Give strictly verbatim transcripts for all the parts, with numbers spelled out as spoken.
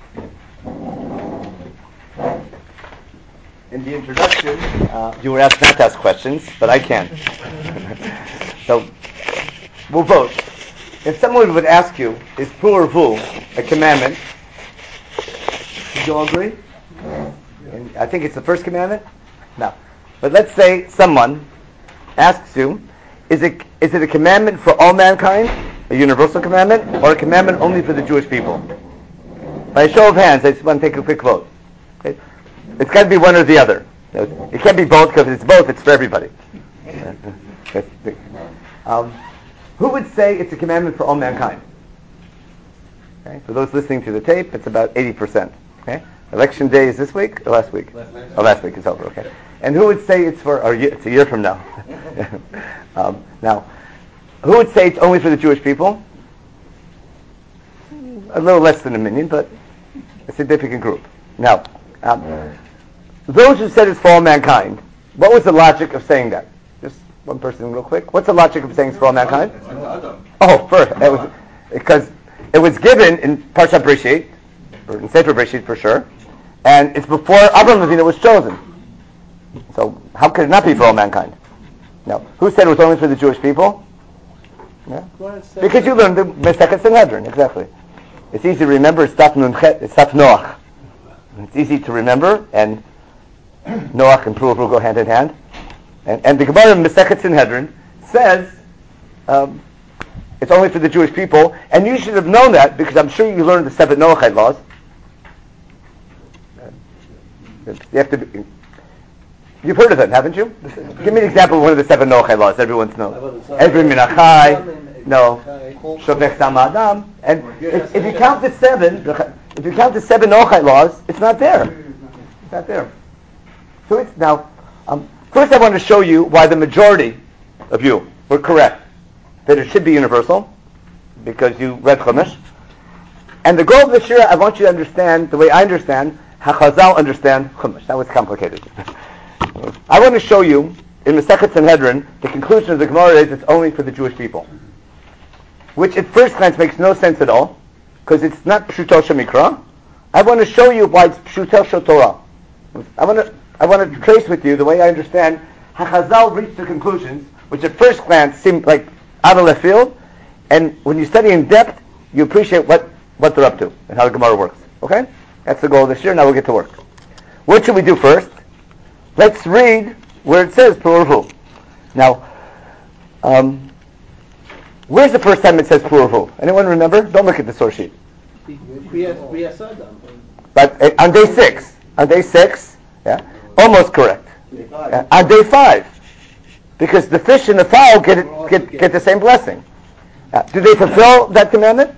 In the introduction, uh, you were asked not to ask questions, but I can. So, we'll vote. If someone would ask you, is pu or vu a commandment? Would you all agree? And I think it's the first commandment? No. But let's say someone asks you, is it is it a commandment for all mankind, a universal commandment, or a commandment only for the Jewish people? By a show of hands, I just want to take a quick vote. Okay? It's got to be one or the other. It can't be both, because if it's both, it's for everybody. Um, who would say it's a commandment for all mankind? Okay? For those listening to the tape, it's about eighty percent. Okay? Election day is this week or last week? Last week. Oh, last week is over. Okay. And who would say it's for? Or it's a year from now. um, now, who would say it's only for the Jewish people? A little less than a million, but a significant group. Now, um, those who said it's for all mankind, what was the logic of saying that? Just one person, real quick. What's the logic of saying it's for all mankind? Oh, first, it was because it was given in Parshat Breshit, or in Sefer Breshit for sure, and it's before Avraham Avinu was chosen. So how could it not be for all mankind? No. Who said it was only for the Jewish people? Yeah. Because you learned the Masechet Sanhedrin, exactly. It's easy to remember. It's Daf Nunchet. It's Daf Noach. It's easy to remember, and Noach and Pruah will go hand in hand. And, and the Gemara in Masechet Sanhedrin says um, it's only for the Jewish people, and you should have known that because I'm sure you learned the seven Noachide laws. You have to. Be, you've heard of them, haven't you? Give me an example of one of the seven Noachide laws. Everyone's knows. Every minachai, no, shovech dam adam, and if, if you count the seven, if you count the seven Noachide laws, it's not there. It's not there. So it's now. Um, first, I want to show you why the majority of you were correct that it should be universal, because you read Chumash. And the goal of this year, I want you to understand the way I understand how Chazal understand Chumash. That was complicated. I want to show you in Masechet Sanhedrin the conclusion of the Gemara is it's only for the Jewish people, which at first glance makes no sense at all, because it's not Pshuto Shemikra. I want to show you why it's Pshuto Shotorah. I want to I want to trace with you the way I understand how Chazal reached the conclusions, which at first glance seem like out of left field, and when you study in depth, you appreciate what, what they're up to and how the Gemara works. Okay? That's the goal this year. Now we'll get to work. What should we do first? Let's read where it says Purvu. Now, um, where's the first time it says Purvu? Anyone remember? Don't look at the source sheet. But uh, on day six, on day six, yeah, almost correct. Uh, on day five, because the fish and the fowl get it, get get the same blessing. Uh, do they fulfill that commandment?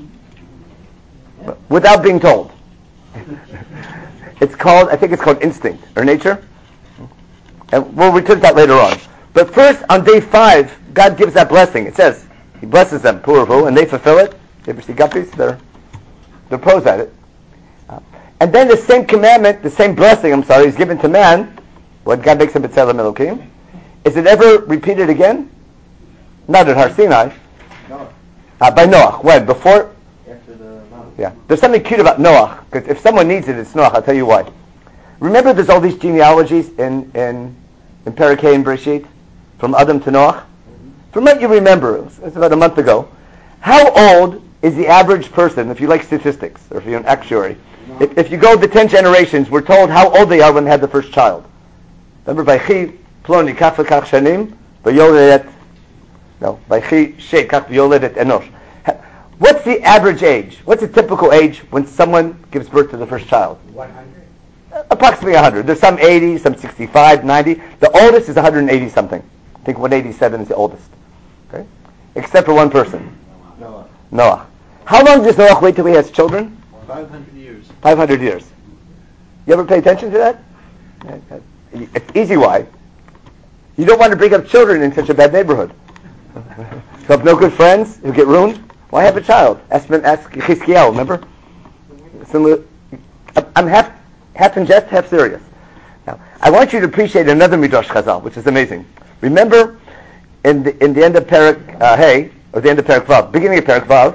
Without being told. It's called, I think it's called instinct or nature. And we'll return to that later on. But first, on day five, God gives that blessing. It says, He blesses them, Puravu, and they fulfill it. You ever see guppies? They're, they're pros at it. Uh, and then the same commandment, the same blessing, I'm sorry, is given to man, when God makes him B'Tselem Elokim. Is it ever repeated again? Not at Har Sinai. No. Uh, by Noach. When? Before? After the mountain. Yeah. There's something cute about Noach, because if someone needs it, it's Noach. I'll tell you why. Remember there's all these genealogies in, in, in Parakeh and Breshit, from Adam to Noach? Mm-hmm. From what you remember, it was, it was about a month ago, how old is the average person, if you like statistics, or if you're an actuary? No. If, if you go the ten generations, we're told how old they are when they had the first child. Remember, Vaychi Ploni Kach V'Kach Shanim, V'Yoledet, no, Vaychi Shei Kach V'Yoledet Enosh. What's the average age? What's the typical age when someone gives birth to the first child? one hundred. Approximately one hundred. There's some eighty, some sixty-five, ninety. The oldest is one hundred eighty something. I think one eighty-seven is the oldest. Okay? Except for one person. Noah. Noah. How long does Noah wait till he has children? five hundred years. five hundred years. You ever pay attention to that? It's easy why. You don't want to bring up children in such a bad neighborhood. So if no good friends, you get ruined. Why have a child? Ask, ask Chizkiyahu, remember? Similar, I'm half, half in jest, half serious. Now, I want you to appreciate another Midrash Chazal, which is amazing. Remember, in the, in the end of Parak uh, Hey, or the end of Parak Vav, beginning of Parak Vav,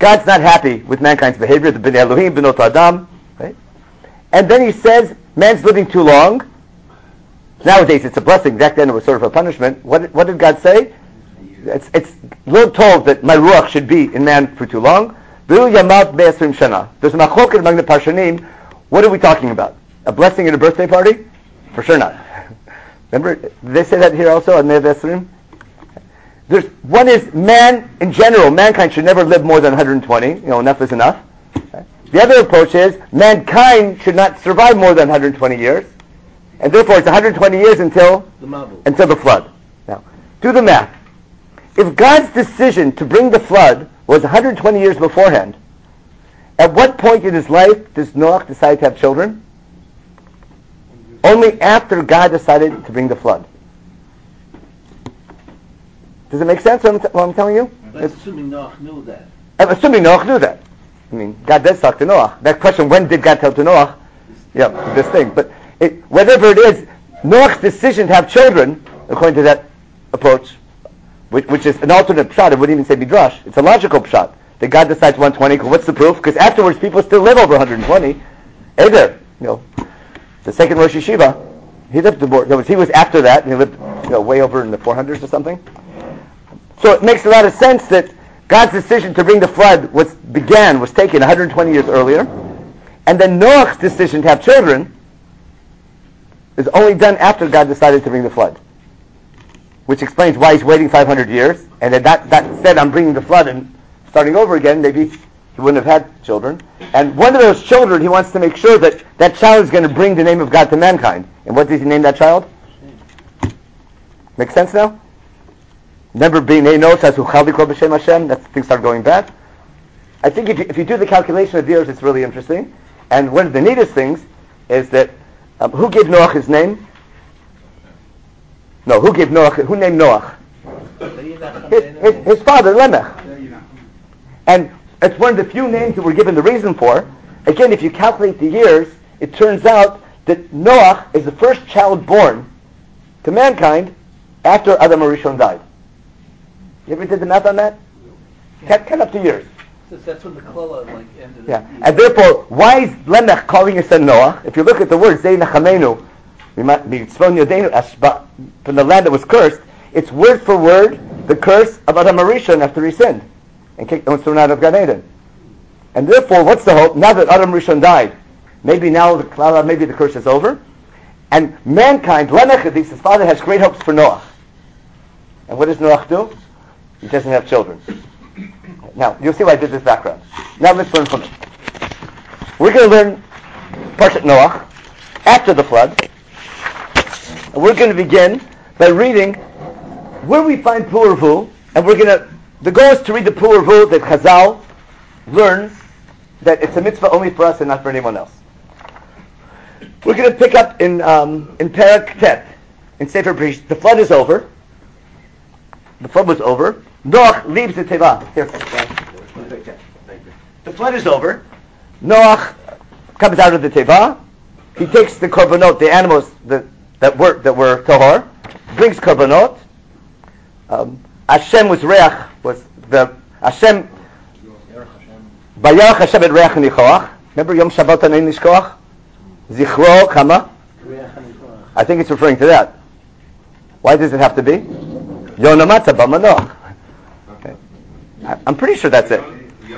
God's not happy with mankind's behavior, the Bnei Elohim, Bnot Adam, right? And then he says, man's living too long. Nowadays it's a blessing. Back then it was sort of a punishment. What, what did God say? It's, it's we're told that my ruach should be in man for too long. There's a machloket among the Parshanim. What are we talking about? A blessing at a birthday party? For sure not. Remember, did they say that here also on Nev Esrim? There's one is man in general. Mankind should never live more than one hundred twenty. You know, enough is enough. Okay. The other approach is mankind should not survive more than one hundred twenty years, and therefore it's one hundred twenty years until the until the flood. Now, do the math. If God's decision to bring the flood was one hundred twenty years beforehand, at what point in his life does Noach decide to have children? Only after God decided to bring the flood. Does it make sense what I'm, t- what I'm telling you? But assuming Noach knew that. I'm assuming Noach knew that. I mean, God does talk to Noach. That question, when did God tell to Noach? Yeah, this thing. But it, whatever it is, Noach's decision to have children, according to that approach, which, which is an alternate pshat, it wouldn't even say midrash. It's a logical pshat. That God decides one hundred twenty. What's the proof? Because afterwards, people still live over one hundred twenty. Hey there, you know, the second Rosh Yeshiva, he lived the more. He was after that, and he lived, you know, way over in the four hundreds or something. So it makes a lot of sense that God's decision to bring the flood was began was taken one hundred twenty years earlier, and then Noach's decision to have children is only done after God decided to bring the flood, which explains why he's waiting five hundred years, and then that that said, I'm bringing the flood and starting over again. Maybe he wouldn't have had children, and one of those children he wants to make sure that that child is going to bring the name of God to mankind. And what does he name that child? Make sense now? Remember, B'nai Noach says, "Uchal b'kol b'shem Hashem." That's things start going bad. I think if you, if you do the calculation of years, it's really interesting. And one of the neatest things is that um, who gave Noach his name? No, who gave Noach? Who named Noach? His, his, his father, Lemech. And it's one of the few names that we're given the reason for. Again, if you calculate the years, it turns out that Noach is the first child born to mankind after Adam HaRishon died. You ever did the math on that? Ten, ten up to years. So that's when the Klola like ended. Yeah, and therefore, why is Lemech calling his son Noah? If you look at the word Zei Nachamenu, from the land that was cursed, it's word for word the curse of Adam HaRishon after he sinned and kicked and was thrown out of Gan Eden. And therefore, what's the hope? Now that Adam HaRishon died, maybe now the Klala, maybe the curse is over, and mankind, Lemech, his father, has great hopes for Noah. And what does Noach do? He doesn't have children. Now, you'll see why I did this background. Now let's learn from it. We're going to learn Parshat Noach after the flood. And we're going to begin by reading where we find Purvu, and we're going to, the goal is to read the Purvu that Chazal learns that it's a mitzvah only for us and not for anyone else. We're going to pick up in um, in Parak Tet, in Sefer Bereshit. The flood is over. The flood was over. Noach leaves the Teva. Here. The flood is over. Noach comes out of the Teva. He takes the korbanot, the animals that, that were that were tahor, brings korbanot. Um, Hashem was reach, was the Hashem. Bayarach Hashem et reach nichoach. Remember Yom Shabbat Anein Nishkoach? Zichro Kama. I think it's referring to that. Why does it have to be? Yonah Matzah B'Manoach. Okay. I'm pretty sure that's it.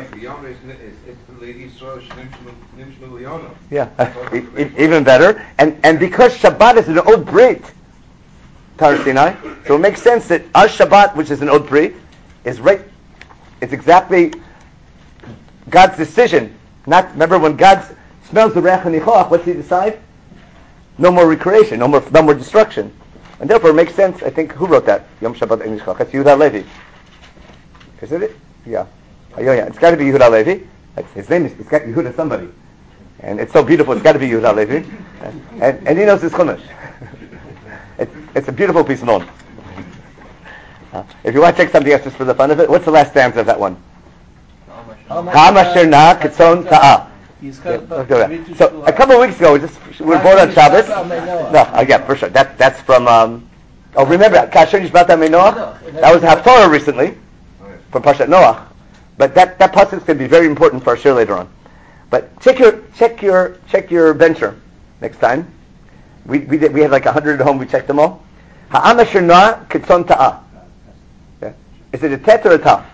Yeah, even better. And and because Shabbat is an Od Brit, Tar Sinai, so it makes sense that our Shabbat, which is an Od Brit, is right. It's exactly God's decision. Not remember when God smells the Reach HaNichoach, what's He decide? No more recreation, no more no more destruction. And therefore it makes sense, I think, who wrote that? Yom Shabbat Ein Nishkoach. That's Yehuda Levi. Is it? Yeah. Oh, yeah, it's got to be Yehuda Levi. His name is, it's got Yehuda somebody. And it's so beautiful, it's got to be Yehuda Levi. And, and, and he knows his Chumash. it, it's a beautiful piece of knowledge. Uh, if you want to take something else just for the fun of it, what's the last stanza of that one? Ha'masher na ketzon ta'ah. Yeah, so a couple of weeks ago, we just we were born on Shabbos. No, uh, yeah, for sure. That that's from. Um, oh, remember Kasher Nishbata Meinoach? That was Haftorah recently from Parshat Noach. But that, that pasuk is going to be very important for our shir later on. But check your check your check your bencher next time. We we did, we had like a hundred at home. We checked them all. Ha'am asher noah kitzon ta'ah. Is it a tet or a taf?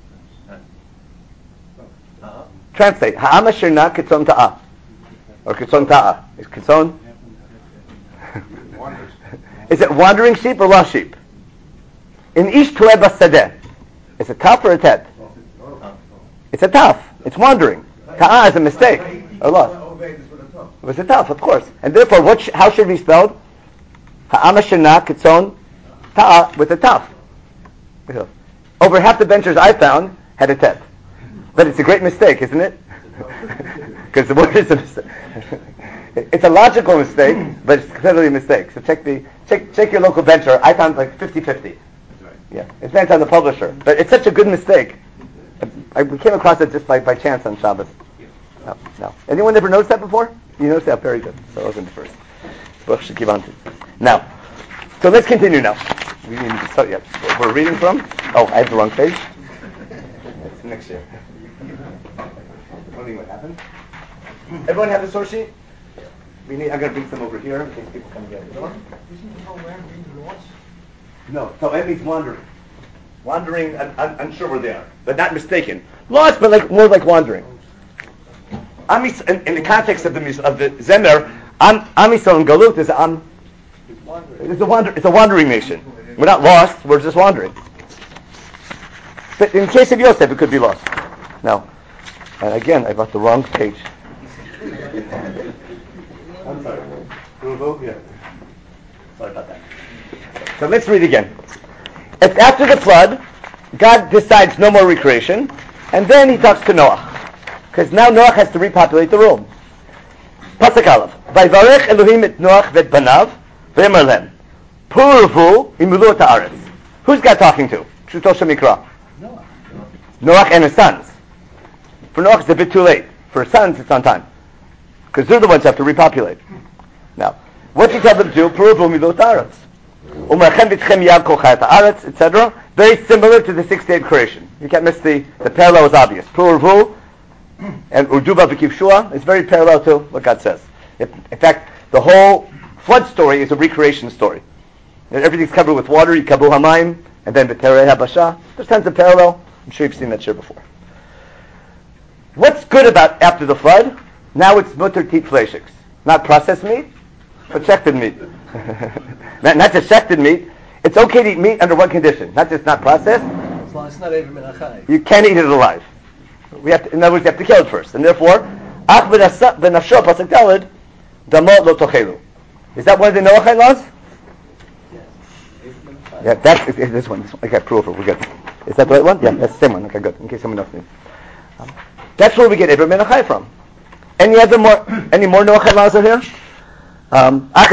Uh-huh. Translate. Ha'am asher noah kitzon ta'ah. Or kitzon ta'ah. Is kitzon? Is it wandering sheep or lost sheep? In ish tu'eh basadeh. Is it taf or a tet? It's a taf. It's wandering. Ta'ah is a mistake. Or lost. It was a taf, of course. And therefore, what sh- how should it be spelled? Ha'am asher noah kitzon ta'ah with a taf. Over half the benchers I found had a tet. But it's a great mistake, isn't it? Because the word is a mistake. It's a logical mistake, but it's clearly a mistake. So check the check check your local bencher. I found like fifty-fifty. That's right. Yeah, it depends on the publisher. But it's such a good mistake. I, I came across it just by, by chance on Shabbos. No, no. Anyone ever noticed that before? You noticed that? Very good. So I wasn't the first. Now, so let's continue now. We didn't even start yet. We're reading from? Oh, I have the wrong page. It's next year. Wondering what happened? Everyone have the source sheet? We need. I'm going to bring some over here in case people come get it. No, To'em means wandering. Wandering, I'm, I'm, I'm sure we're there, but not mistaken. Lost, but like more like wandering. Amis, in, in the context of the of the Zemer, Am Amisol and Galut is Am. It's a wander. It's a wandering nation. We're not lost. We're just wandering. But in case of Yosef, it could be lost. Now, and again, I brought the wrong page. I'm sorry. Yeah. Sorry about that. So let's read again. It's after the flood, God decides no more recreation, and then he talks to Noah. Because now Noah has to repopulate the world. Pasuk Aleph. Vayvarech Elohim et Noach vet banav, v'yamar lehem, purvu imulu et haaretz. Who's God talking to? Pshuto shemikra. Noah. Noach and his sons. For Noach, it's a bit too late. For his sons, it's on time. Because they're the ones who have to repopulate. Now, what's he tell them to do? Purvu imulu et haaretz. Umarchem v'tchem yad kol chayat haaretz, et cetera. Very similar to the six-day creation. You can't miss the, the parallel is obvious. Purvu and Urduba v'kivshua is very parallel to what God says. If, in fact, the whole flood story is a recreation story. And everything's covered with water, yikabu hamayim, and then v'terei habasha. There's tons of parallel. I'm sure you've seen that share before. What's good about after the flood? Now it's mutter tit fleishiks. Not processed meat, but shechted meat. not, not just shechted meat. It's okay to eat meat under one condition. Not just not processed. As long as it's not even minachai. You can't eat it alive. We have to, in other words, you have to kill it first. And therefore, ach v'nafsho pasuk daled, damot lo tochelu. Is that one of the Noachide laws? Yes. Yeah, that's it, it, this one. This one. Okay, prove it. We're good. Is that the right one? Yeah, that's the same one. Okay, good. In case someone else needs. Um, that's where we get Ibra Menachai from. Any other more? Any more Noachide laws are here? Um, now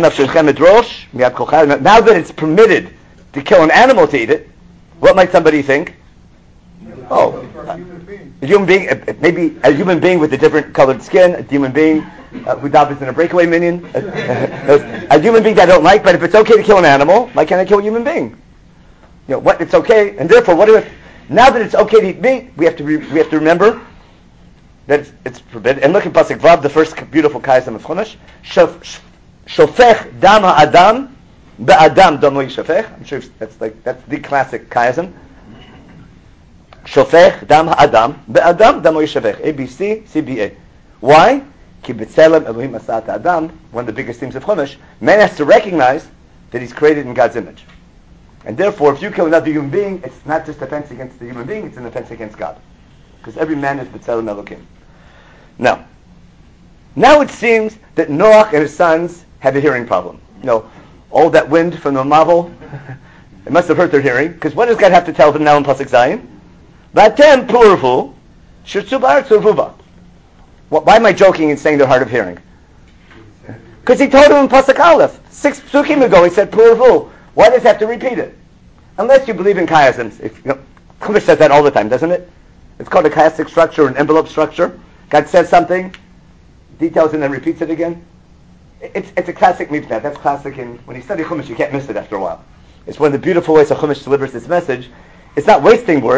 that it's permitted to kill an animal to eat it, what might somebody think? Oh, a human being, maybe a human being with a different colored skin, a human being uh, who dabbles in a breakaway minion, a, a human being that I don't like. But if it's okay to kill an animal, why can't I kill a human being? You know what? It's okay, and therefore, what do we have, now that it's okay to eat meat, we have to re, we have to remember that it's, it's forbidden. And look at pasuk Vav, the first beautiful kayasam of Chumash. Shofech dam ha'adam be'adam dam lo yishafech. I'm sure that's like that's the classic kayasam. Shofech dam ha'adam be'adam dam lo yishafech. A B C C B A. Why? Ki b'tzelem Elohim asat ha'adam. One of the biggest themes of Chumash. Man has to recognize that he's created in God's image, and therefore, if you kill another human being, it's not just offense against the human being; it's an offense against God, because every man is b'tzelem Elohim. Now, now it seems that Noach and his sons had a hearing problem. You know, all that wind from the Mavel, it must have hurt their hearing, because what does God have to tell them now in Pasuk Zayin? Vatem purvu, shirtzu ba'aretz urvuba. Why am I joking and saying they're hard of hearing? Because he told them in Pasuk Aleph, six psukim ago, he said purvu. Why does he have to repeat it? Unless you believe in chiasms. If, you know, Chumash says that all the time, doesn't it? It's called a chiastic structure, an envelope structure. God says something, details, and then repeats it again. It's it's a classic mitzvah. That's classic. In when you study Chumash, you can't miss it after a while. It's one of the beautiful ways that Chumash delivers its message. It's not wasting words.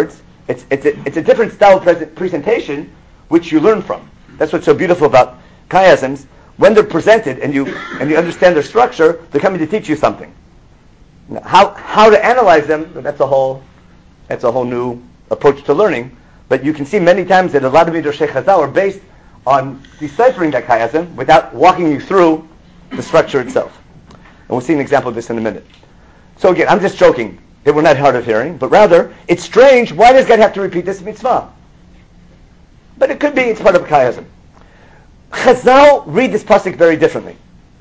It's it's a, it's a different style of present, presentation, which you learn from. That's what's so beautiful about chiasms. When they're presented and you and you understand their structure, they're coming to teach you something. Now, how how to analyze them? That's a whole that's a whole new approach to learning. But you can see many times that a lot of Midrashei Chazal are based on deciphering that chiasm without walking you through the structure itself. And we'll see an example of this in a minute. So again, I'm just joking. They were not hard of hearing, but rather, it's strange. Why does God have to repeat this mitzvah? But it could be it's part of a chiasm. Chazal read this pasuk very differently.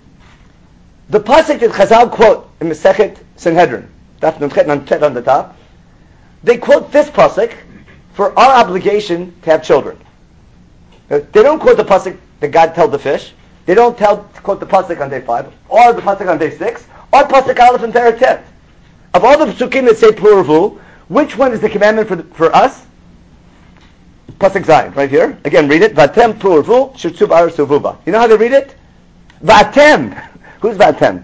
The pasuk that Chazal quote in Masechet Sanhedrin, Daf Nuntet Nuntet on the top, they quote this pasuk for our obligation to have children. They don't quote the pasuk that God told the fish. They don't tell quote the pasuk on day five, or the pasuk on day six, or pasuk Aleph and Perek Tet. Of all the psukim that say pluravu, which one is the commandment for the, for us? Pasuk Zayin, right here. Again, read it. Vatem pluravu shirtzu ba'aretz uvuba. You know how to read it? Vatem. Who's Vatem?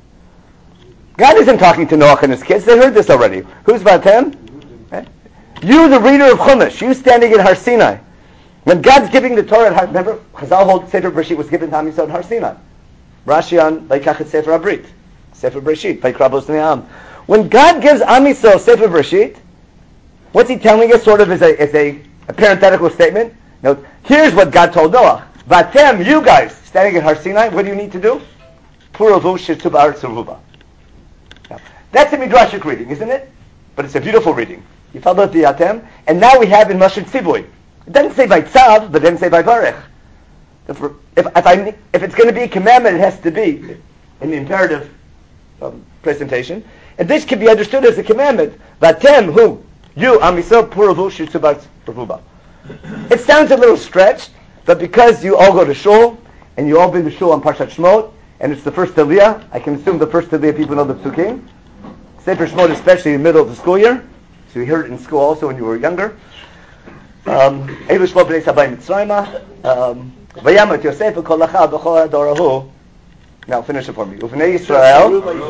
God isn't talking to Noach and his kids. They heard this already. Who's Vatem? Okay. You, the reader of Chumash, you standing in Har Sinai. When God's giving the Torah, at Har, remember, Chazal hold Sefer Bereshit was given to Am Yisrael at Har Sinai. Rashi on Vayikach Sefer Abrit, Sefer Bereshit, Vayikra Bos Ne'am. When God gives Am Yisrael Sefer Bereshit, what's He telling us? Sort of as a as a, a parenthetical statement. Now, here's what God told Noah: Vatem, you guys standing at Har Sinai, what do you need to do? Pluravu shirtzu ba'aretz uvuba. That's a midrashic reading, isn't it? But it's a beautiful reading. You follow the Vatem, and now we have in Mashon Tzivui. It doesn't say by tzav, but it doesn't say by varech. If, if, if, I, if it's going to be a commandment, it has to be in the imperative um, presentation. And this can be understood as a commandment. Vatem, who? You, Am Yisrael, Puravu, Shirtzu Ba'aretz Uvuba. It sounds a little stretched, but because you all go to shul, and you all been to shul on Parshat Shmot, and it's the first Aliyah, I can assume the first Aliyah people know the Psukim. Sefer Shmot, especially in the middle of the school year. So you heard it in school also when you were younger. Um, Eilu Shmot B'nei Sabai Mitzrayma. Vayamat Yosef V'kol Lacha B'chol Adorahu. Now finish it for me. Uvnei Yisrael.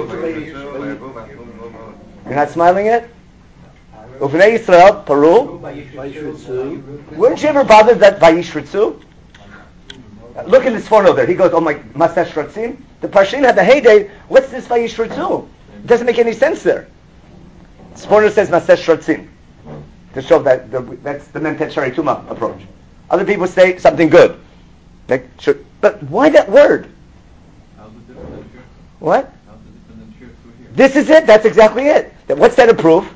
You're not smiling yet? Uvnei Yisrael Paru. Weren't you ever bothered that Vayishritzu? Look in this photo there. He goes, oh my, Masesh Ratzim. The Parshin had the heyday. What's this Vayishritzu? It doesn't make any sense there. This photo says Masesh Ratzim to show that the, that's the Memtet Shari Tuma approach. Other people say something good. Like, sure, but why that word? What? This is it. That's exactly it. What's that a proof?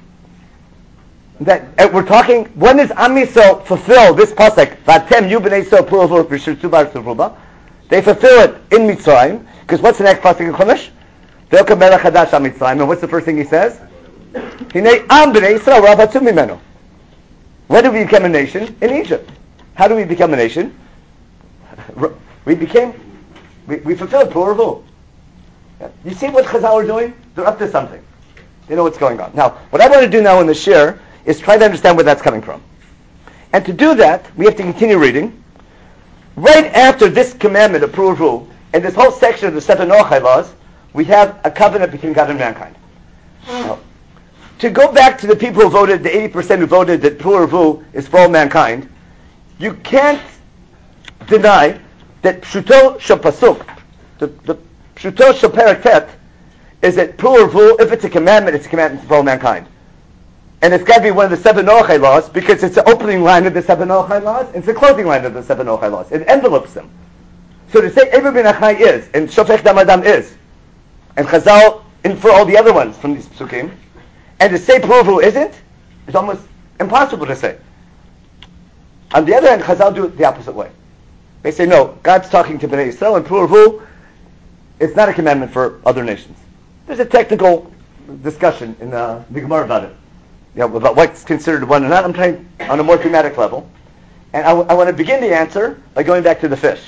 That uh, we're talking. When does Am Yisrael fulfill this pasuk? Vatem yu b'nei Yisrael puravu b'shirtzu ba'aretz uvuba. They fulfill it in Mitzrayim. Because what's the next pasuk in Chumash? Ve'okam melech hadash al Mitzrayim. And what's the first thing he says? Hinei am b'nei Yisrael rabatzum mimenu. When did we become a nation? In Egypt. How do we become a nation? We became. We, we fulfilled puravu. You see what Chazal are doing? They're up to something. They know what's going on. Now, what I want to do now in the shir is try to understand where that's coming from. And to do that, we have to continue reading. Right after this commandment of Puravu, and this whole section of the seven Noachai laws, we have a covenant between God and mankind. Now, to go back to the people who voted, the eighty percent who voted that Puravu is for all mankind, you can't deny that Pshuto Shapasuk, the, the Pshuto Shaperek Tet, is that Puravu, if it's a commandment, it's a commandment for all mankind. And it's got to be one of the seven Noachai laws, because it's the opening line of the seven Noachai laws, and it's the closing line of the seven Noachai laws. It envelopes them. So to say Eber bin Achai is, and Shofech Dam Adam is, and Chazal infer all the other ones from these psukim, and to say Puravu isn't, is almost impossible to say. On the other hand, Chazal do it the opposite way. They say, no, God's talking to Bnei Yisrael, and Puravu, it's not a commandment for other nations. There's a technical discussion in uh, the Gemara about it, you know, about what's considered one or not. I'm trying on a more thematic level, and I, w- I want to begin the answer by going back to the fish.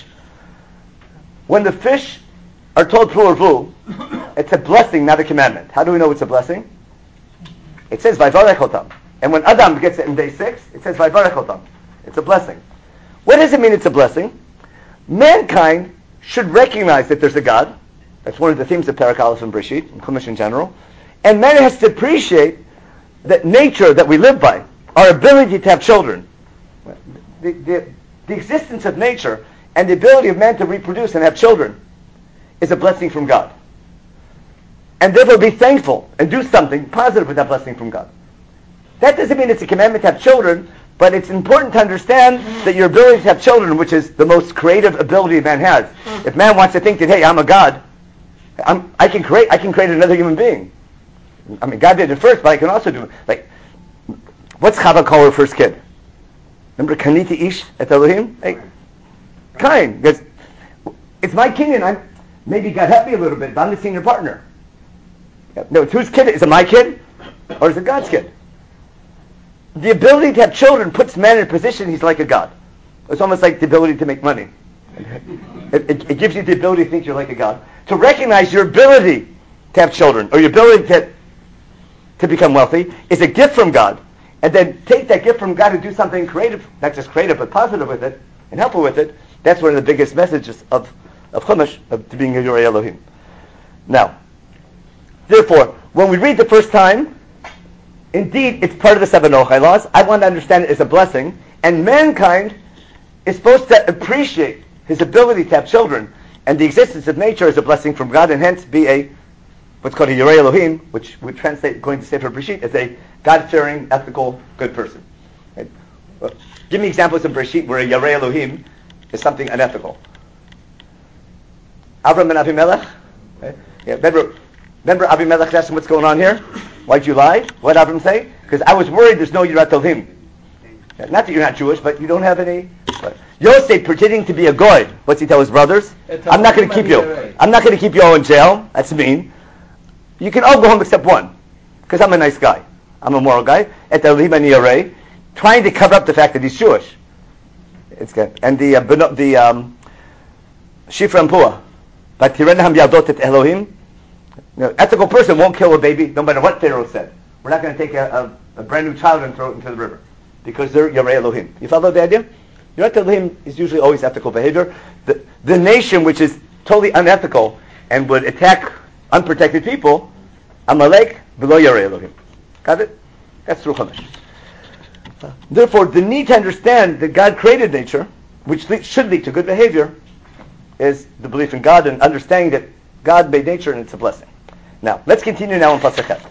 When the fish are told Puravu, it's a blessing, not a commandment. How do we know it's a blessing? It says Vayvarech otam, and when Adam gets it in day six, it says Vayvarech otam. It's a blessing. What does it mean? It's a blessing. Mankind should recognize that there's a God. That's one of the themes of Perek Aleph and Bereshit, and Chumash in general. And man has to appreciate that nature that we live by, our ability to have children, the, the, the existence of nature, and the ability of man to reproduce and have children is a blessing from God. And therefore be thankful and do something positive with that blessing from God. That doesn't mean it's a commandment to have children, but it's important to understand that your ability to have children, which is the most creative ability man has. If man wants to think that, hey, I'm a God, I'm, I can create I can create another human being. I mean, God did it first, but I can also do it. Like, what's Chava call her first kid? Remember, Kaniti Ish et Elohim? Hey, Kain. Because it's my kinyan. I'm maybe God helped me a little bit, but I'm the senior partner. No, it's whose kid? Is it my kid? Or is it God's kid? The ability to have children puts man in a position he's like a God. It's almost like the ability to make money. It, it, it gives you the ability to think you're like a God. To recognize your ability to have children, or your ability to, to become wealthy, is a gift from God. And then take that gift from God and do something creative, not just creative, but positive with it, and helpful with it. That's one of the biggest messages of, of Chumash, of to being a Yorei Elohim. Now, therefore, when we read the first time, indeed, it's part of the seven Noachai laws. I want to understand it as a blessing. And mankind is supposed to appreciate his ability to have children and the existence of nature as a blessing from God, and hence be a, what's called a Yorei Elohim, which we translate, according to Sefer Bereshit, as a God-fearing, ethical, good person. Right? Well, give me examples in Bereshit where a Yorei Elohim is something unethical. Avram and Avimelech. Right? Yeah, remember, remember Avimelech asked him, what's going on here? Why'd you lie? What did Avram say? Because I was worried there's no Yirat Elohim. Not that you're not Jewish, but you don't have any. But Yosef, pretending to be a goy, what's he tell his brothers? I'm not going to keep you. I'm not going to keep you all in jail. That's mean. You can all go home except one, because I'm a nice guy. I'm a moral guy. Et Elohim ani yarei, trying to cover up the fact that he's Jewish. It's good. And the uh, the um, Shifra and Pua, but Tirenham Yaldot et Elohim. An ethical person won't kill a baby, no matter what Pharaoh said. We're not going to take a, a, a brand new child and throw it into the river, because they're Yorei Elohim. You follow the idea? Yorei Elohim is usually always ethical behavior. The, the nation which is totally unethical and would attack unprotected people, Amalek, below Yorei Elohim. Got it? That's through Chumash. Therefore, the need to understand that God created nature, which le- should lead to good behavior, is the belief in God and understanding that God made nature and it's a blessing. Now, let's continue now on Pasachet.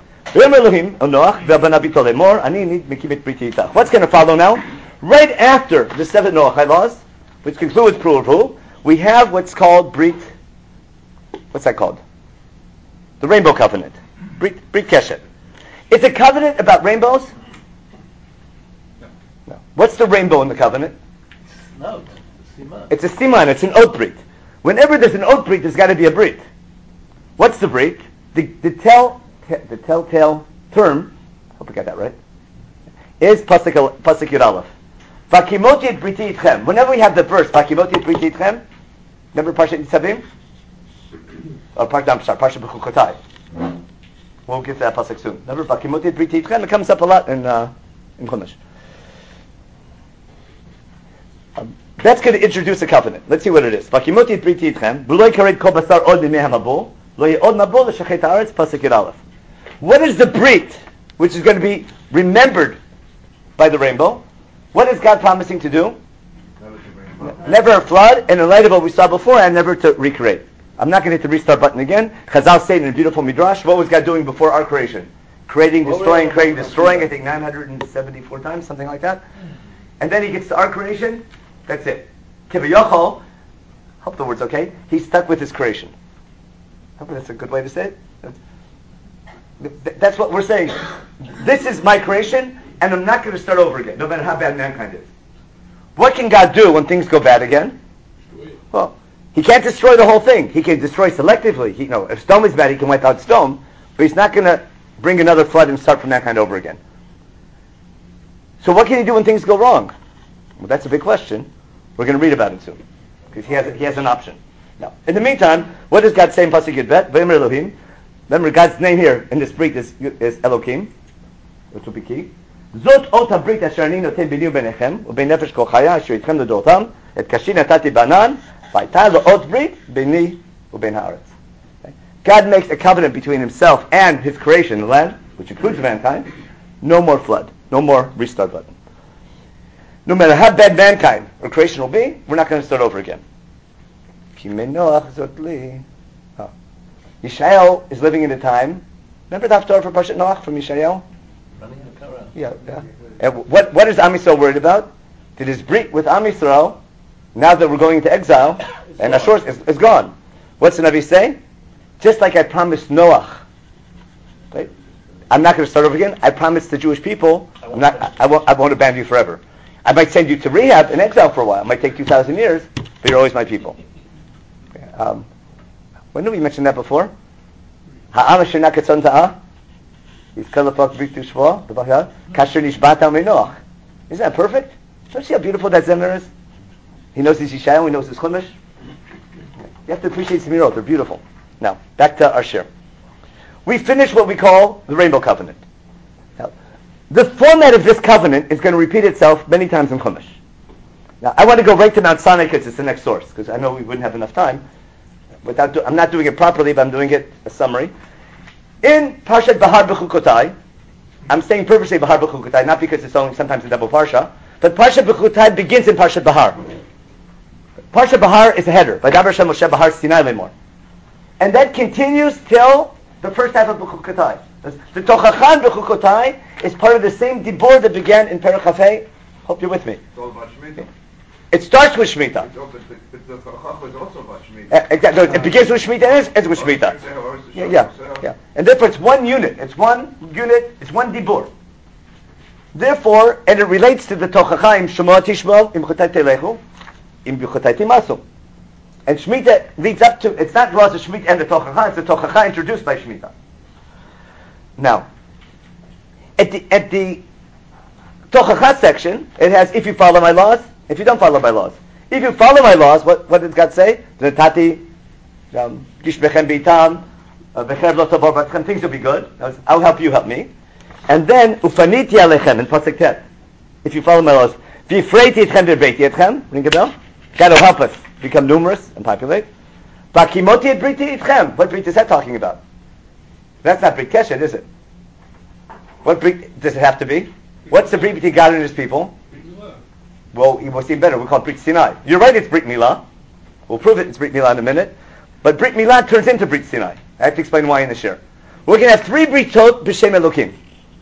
What's going to follow now? Right after the seven Noachai laws, which concludes Pru'Urhu, we have what's called Brit. What's that called? The Rainbow Covenant. Brit, Brit Keshet. It's a covenant about rainbows? No. What's the rainbow in the covenant? No, siman. It's a siman. It's an oath brit. Whenever there's an oath brit, there's got to be a brit. What's the brit? The, the tell the telltale term, I hope I got that right, is Pasuk Pasuk Yud Aleph. Vakimoti et briti itchem. Whenever we have the verse, Vakimoti et briti itchem, remember Parshat Nitzavim? Or Parshat, I'm sorry, Parshat Bechukotai. We'll get to that Pasuk soon. Remember Vakimoti et briti itchem? It comes up a lot in uh, in Chumash. Um, that's going to introduce a covenant. Let's see what it is. Vakimoti et briti itchem. V'lo yikared kol basar od b'mei hamabul. Lo ye'od mabul l'shachet haaretz. Pasuk Yud Aleph. What is the brit, which is going to be remembered by the rainbow? What is God promising to do? Never, never a flood, and in light of what we saw before, and never to recreate. I'm not going to hit the restart button again. Chazal say in a beautiful midrash, what was God doing before our creation? Creating, destroying, creating, destroying, I think nine hundred seventy-four times, something like that. And then he gets to our creation, that's it. Kivayachol, hope the word's okay, he's stuck with his creation. I hope that's a good way to say it. That's, that's what we're saying. This is my creation, and I'm not going to start over again, no matter how bad mankind is. What can God do when things go bad again? Well, he can't destroy the whole thing. He can destroy selectively. He, you know, if Sodom is bad, he can wipe out Sodom, but he's not going to bring another flood and start from that kind over again. So what can he do when things go wrong? Well, that's a big question. We're going to read about it soon, because he has he has an option. Now, in the meantime, what does God say in Pasuk Yud Bet? V'yomer Elohim. Remember, God's name here in this brit is, is Elokim, which will be key. Zot ot habrit asher ani noten bini ubenechem uben nefesh kol chaya asher itchem ledotam et kashi natati banan v'ayta lo'ot brit bini uben haaretz. God makes a covenant between himself and his creation, the land, which includes mankind. No more flood. No more restart button. No matter how bad mankind or creation will be, we're not going to start over again. Oh. Yishayahu is living in a time. Remember the Haftarah for Parshat Noach from Yishayahu? Running the car. Yeah, yeah. And what what is Am Yisrael worried about? That his brit with Am Yisrael, now that we're going into exile, and Ashur is, is gone. What's the Navi say? Just like I promised Noach, right? I'm not going to start over again. I promised the Jewish people, I'm not, I, I won't, I won't abandon you forever. I might send you to rehab in exile for a while. It might take two thousand years, but you're always my people. Um, when did we mention that before? Ha'am asher nakatzon ta'ah, yizkalafak b'tu shvo, kasher nishbata me'noach. Isn't that perfect? Don't you see how beautiful that Zemner is? He knows his Yishayahu, he knows his Chumash. You have to appreciate Zemirot, they're beautiful. Now, back to our shir. We finished what we call the Rainbow Covenant. Now, the format of this covenant is going to repeat itself many times in Chumash. Now, I want to go right to Mount Sinai because it's the next source, because I know we wouldn't have enough time. Without do- I'm not doing it properly, but I'm doing it a summary. In Parshat Bahar B'chukotai, I'm saying purposely Bahar B'chukotai, not because it's only sometimes a double parsha, but Parshat B'chukotai begins in Parshat Bahar. Parshat Bahar is a header. Vaydaber Hashem Moshe Bahar Sinai Lemor. And that continues till the first half of B'chukotai. The Tochachan B'chukotai is part of the same dibor that began in Perek Chafei. Hope you're with me. It's all about Shemitah. It starts with Shemitah. It's also, the, the Tochachan is also about Shemitah. Uh, exactly. No, it begins with Shemitah and ends, ends with Shemitah. Yeah, yeah, yeah. And therefore it's one unit. It's one unit. It's one dibur. Therefore, and it relates to the Tochachaim, Shema Tishma, Im Chotai Telechu, Im Chotai Timasu. And Shemitah leads up to, it's not Rosh Shemitah and the Tochacha, it's the Tochacha introduced by Shemitah. Now, at the, at the Tochacha section, it has, if you follow my laws, if you don't follow my laws. If you follow my laws, what, what did God say? Tati, Gishbechem Beitam, Becher Lo Tavor Batchem, things will be good. I'll help you, help me. And then, Ufaniti Alechem, in Pasuk Tet. If you follow my laws, V'ifreiti Etchem V'beiti Etchem, ring a bell? God will help us become numerous and populate. V'akimoti et Briti Etchem. What Brit is that talking about? That's not Brit Keshet, is it? What Brit does it have to be? What's the Brit between God and His people? Well, we'll see better. We call it Brit Sinai. You're right, it's Brit Milah. We'll prove it, it's Brit Milah in a minute. But Brit Milah turns into Brit Sinai. I have to explain why in the shir. We're going to have three Britot b'Shem Elokim.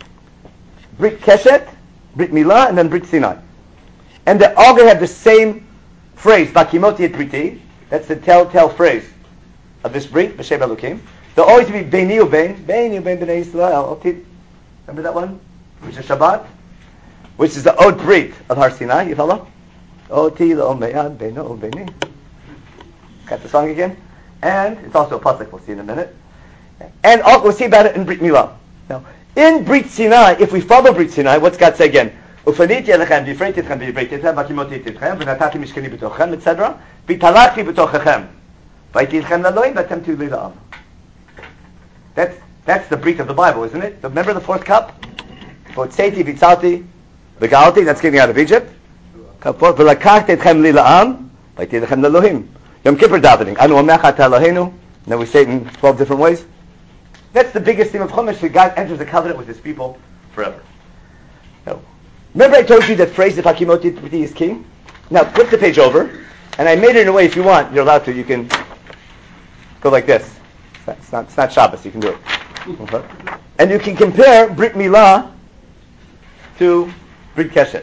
Brit Keshet, Brit Milah, and then Brit Sinai. And they're all going to have the same phrase, Vakimoti et Briti. That's the telltale phrase of this Brit, b'Shem Elokim. There'll always be Beini u'Bein, Beini u'Bein b'nei Yisrael. Remember that one? Which is Shabbat? Which is the Od Brit of Har Sinai, you follow? Oti lo'omeyad beino u'beini. Got the song again? And it's also a pasuk, we'll see in a minute. And also, we'll see about it in Brit Milah. Now, in Brit Sinai, if we follow Brit Sinai, what's God say again? Ufaniti alechem, v'ifreiti etchem, v'ifreiti etchem, v'akimoti etchem, v'natati mishkeni b'tochem, et cetera. V'talachti b'tochechem. V'aiti etchem la'loim, v'atem tu li'la'am. That's that's the Brit of the Bible, isn't it? Remember the fourth cup? V'otzeiti v'tzalti v'galti, that's getting out of Egypt. Cup four, v'lakachti etchem li'la'am, v'aiti etchem la'lohim. Yom Kippur davening. Anu amecha ta'Eloheinu. Then we say it in twelve different ways. That's the biggest theme of Chumash, that God enters the covenant with His people forever. Now, remember I told you that phrase, if Hakimoti T'Priti is king? Now, flip the page over, and I made it in a way, if you want, you're allowed to, you can go like this. It's not, it's not, it's not Shabbos, you can do it. Okay. And you can compare Brit Milah to Brit Keshet.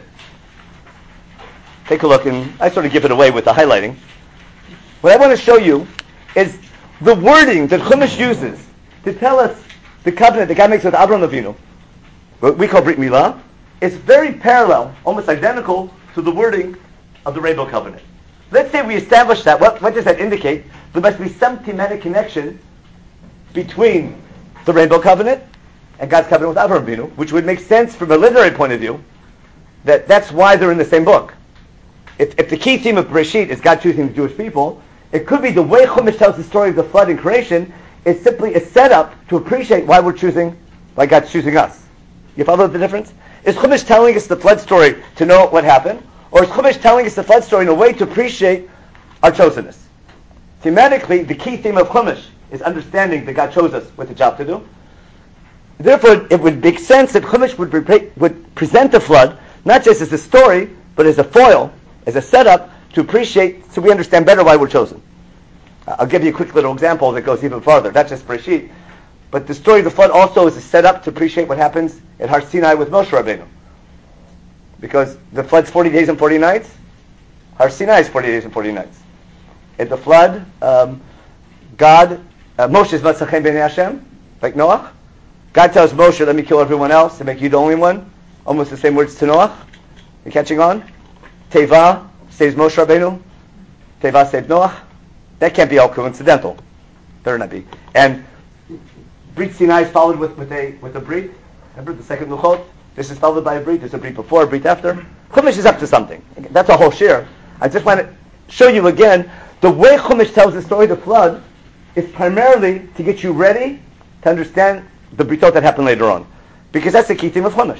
Take a look, and I sort of give it away with the highlighting. What I want to show you is the wording that Chumash uses to tell us the covenant that God makes with Abraham Avinu, what we call Brit Milah, is very parallel, almost identical to the wording of the Rainbow Covenant. Let's say we establish that. What, what does that indicate? There must be some thematic connection between the Rainbow Covenant and God's covenant with Abraham Avinu, which would make sense from a literary point of view, that that's why they're in the same book. If, if the key theme of Bereshit is God choosing the Jewish people, it could be the way Chumash tells the story of the flood and creation is simply a setup to appreciate why we're choosing, why God's choosing us. You follow the difference? Is Chumash telling us the flood story to know what happened, or is Chumash telling us the flood story in a way to appreciate our chosenness? Thematically, the key theme of Chumash is understanding that God chose us with a job to do. Therefore, it would make sense that Chumash would, re- would present the flood not just as a story, but as a foil, as a setup to appreciate, so we understand better why we're chosen. I'll give you a quick little example that goes even farther, not just Bereshit, but the story of the flood also is a setup to appreciate what happens at Har Sinai with Moshe Rabbeinu. Because the flood's forty days and forty nights, Har Sinai is forty days and forty nights. At the flood, um, God, uh, Moshe is Matzachem B'nei Hashem, like Noach. God tells Moshe, let me kill everyone else and make you the only one. Almost the same words to Noach. You catching on? Teva saves Moshe Rabbeinu. Teva saved Noach. That can't be all coincidental. Better not be. And Brit Sinai is followed with, with a with a Brit. Remember the second Luchot? This is followed by a Brit. There's a Brit before, a Brit after. Chumash is up to something. That's a whole shir. I just want to show you again, the way Chumash tells the story of the flood is primarily to get you ready to understand the Britot that happened later on. Because that's the key theme of Chumash.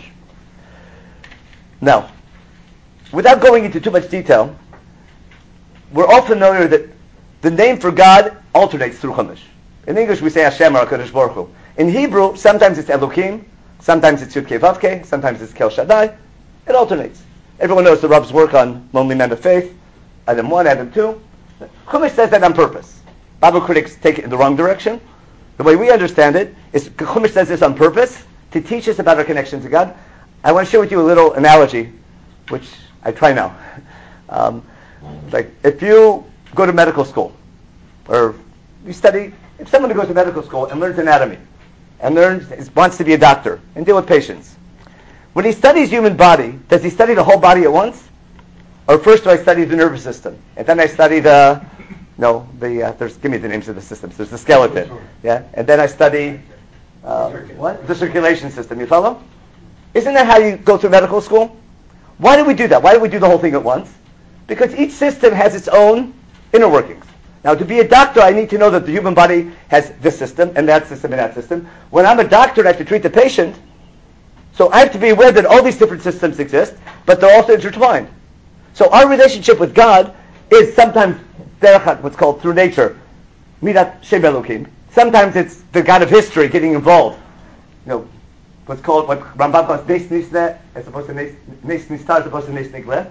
Now, without going into too much detail, we're all familiar that the name for God alternates through Chumash. In English we say Hashem or HaKadosh Baruch Hu. In Hebrew, sometimes it's Elokim, sometimes it's Yud Kei Vav Kei, sometimes it's Kel Shaddai. It alternates. Everyone knows the Rabb's work on Lonely Man of Faith, Adam one, Adam two. Chumash says that on purpose. Bible critics take it in the wrong direction. The way we understand it is Chumash says this on purpose to teach us about our connection to God. I want to share with you a little analogy, which I try now. Um, like if you go to medical school, or you study, if someone who goes to medical school and learns anatomy, and learns wants to be a doctor and deal with patients, when he studies human body, does he study the whole body at once, or first do I study the nervous system, and then I study the no the uh, there's give me the names of the systems. There's the skeleton, yeah, and then I study uh, what the circulation system. You follow? Isn't that how you go through medical school? Why do we do that? Why do we do the whole thing at once? Because each system has its own inner workings. Now, to be a doctor, I need to know that the human body has this system and that system and that system. When I'm a doctor and I have to treat the patient, so I have to be aware that all these different systems exist, but they're also intertwined. So our relationship with God is sometimes derech, what's called through nature, midat shem Elokim. Sometimes it's the God of history getting involved. You know, what's called, what Rambam calls Nes Nisne, as opposed to Nes Nistar, as opposed to Nes Nigle.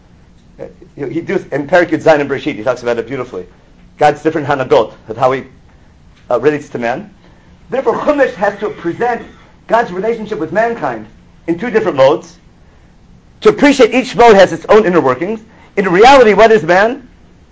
He does in Perek Yud Zayin and Bereshit. He talks about it beautifully. God's different hanagot of how He uh, relates to man. Therefore, Chumash has to present God's relationship with mankind in two different modes. To appreciate each mode has its own inner workings. In reality, what is man?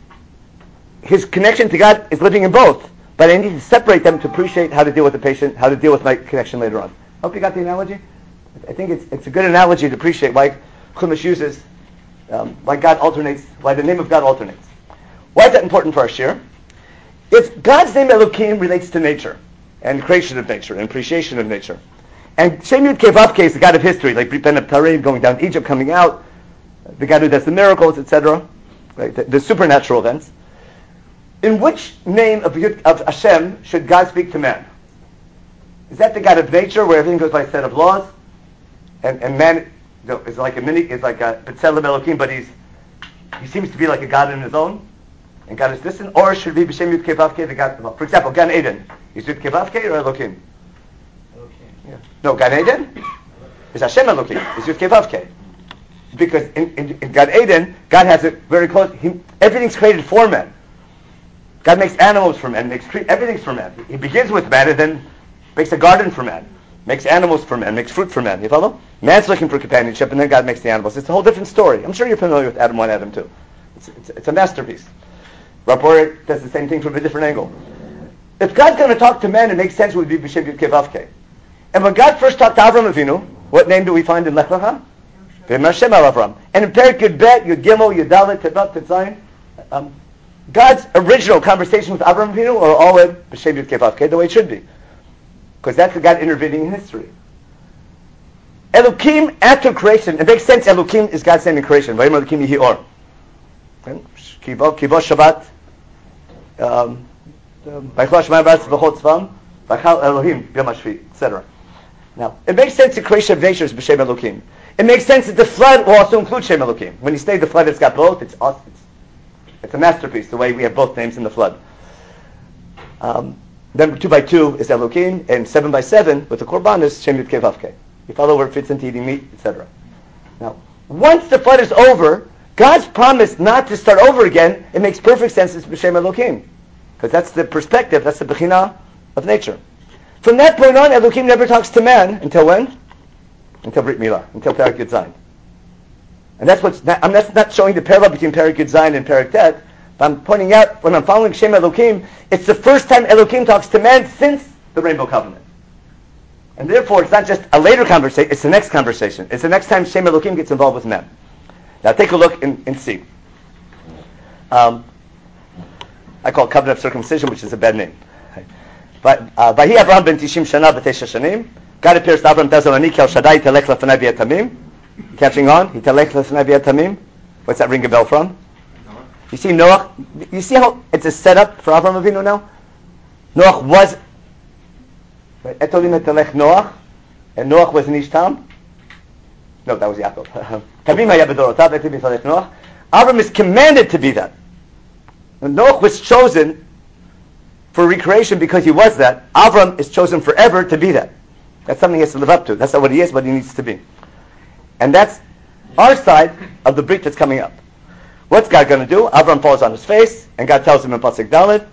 His connection to God is living in both. But I need to separate them to appreciate how to deal with the patient, how to deal with my connection later on. Hope you got the analogy. I think it's it's a good analogy to appreciate why Chumash uses, um, why God alternates, why the name of God alternates. Why is that important for our shir? If God's name Elokim relates to nature, and creation of nature, and appreciation of nature, and Shem Yud Kei Vav Kei is the God of history, like Brit Ben Abtarim, going down to Egypt, coming out, the God who does the miracles, et cetera, right, the, the supernatural events. In which name of, Yud, of Hashem should God speak to man? Is that the God of nature, where everything goes by a set of laws, and, and man you know, is like a mini, is like a B'Tselem Elokim, but he's he seems to be like a God in his own, and God is distant, or should it be B'Shem Yud Kei Vav Kei, the God? Well, for example, Gan Eden, is Yud Kei Vav Kei or Elokim? Elokim. Yeah. No, Gan Eden is Hashem Elokim, is Yud Kei Vav Kei. Because in, in, in Gan Eden, God has it very close. He, everything's created for man. God makes animals for man, makes tree, everything's for man. He begins with man and then makes a garden for man, makes animals for man, makes fruit for man. You follow? Man's looking for companionship, and then God makes the animals. It's a whole different story. I'm sure you're familiar with Adam one, Adam two. It's, it's, it's a masterpiece. Rapport does the same thing from a different angle. If God's going to talk to men, it makes sense it would be B'Shem Yud Kei Vav Kei. And when God first talked to Avram Avinu, what name do we find in Lech Lecha? V'Yimar Hashem al Avram. And in Perek Yud Bet, Yud Gimel, Yud Dalet, Tevat, Tetzayin, um, God's original conversation with Avram Avinu are all in B'Shem Yud Kei Vav Kei, the way it should be. Because that's the God intervening in history. Elokim after creation, it makes sense Elokim is God's name in creation. V'Yimar Elokim Yehi Or. Kivo, Kivo Shabbat, V'Yichlal Shemayim V'Aretz V'Chol Tzvam, V'Chal Elohim B'Yom HaShvi, et cetera. Now, it makes sense the creation of nature is B'Shem Elokim. It makes sense that the flood will also include Shem Elokim. When you say the flood, it's got both. It's awesome. It's, it's a masterpiece, the way we have both names in the flood. Um, Then two by two is Elokim, and seven by seven with the Korban is Shem Yud Kei Vav Kei. You follow where it fits into eating meat, et cetera. Now, once the flood is over, God's promise not to start over again, it makes perfect sense it's B'Shem Elokim. Because that's the perspective, that's the Bechina of nature. From that point on, Elokim never talks to man until when? Until Brit Milah, until Perek Yud Zayin. And that's what's not, I'm that's not showing the parallel between Perek Yud Zayin and Perek Tet. But I'm pointing out, when I'm following Shem Elokim, it's the first time Elokim talks to man since the Rainbow Covenant. And therefore, it's not just a later conversation, it's the next conversation. It's the next time Shem Elokim gets involved with men. Now take a look and, and see. Um, I call it Covenant of Circumcision, which is a bad name. But Vahi Avraham ben Tishim Shana b'Tesha Shanim. God appears to Avraham, tells him, Ani kel Shaddai telech lefanai v'yatamim. Catching on? He telech lefanai v'yatamim. What's that ring a bell from? You see Noach? You see how it's a setup for Avraham Avinu now? Noach was Etolim etelech Noach, and Noach was an Ishtam. No, that was Yaakov. Kavim haya b'dorotav etim b'talech Noach. Avraham is commanded to be that. And Noach was chosen for recreation because he was that. Avram is chosen forever to be that. That's something he has to live up to. That's not what he is, but he needs to be. And that's our side of the brit that's coming up. What's God going to do? Avram falls on his face, and God tells him in Pasuk Dalet,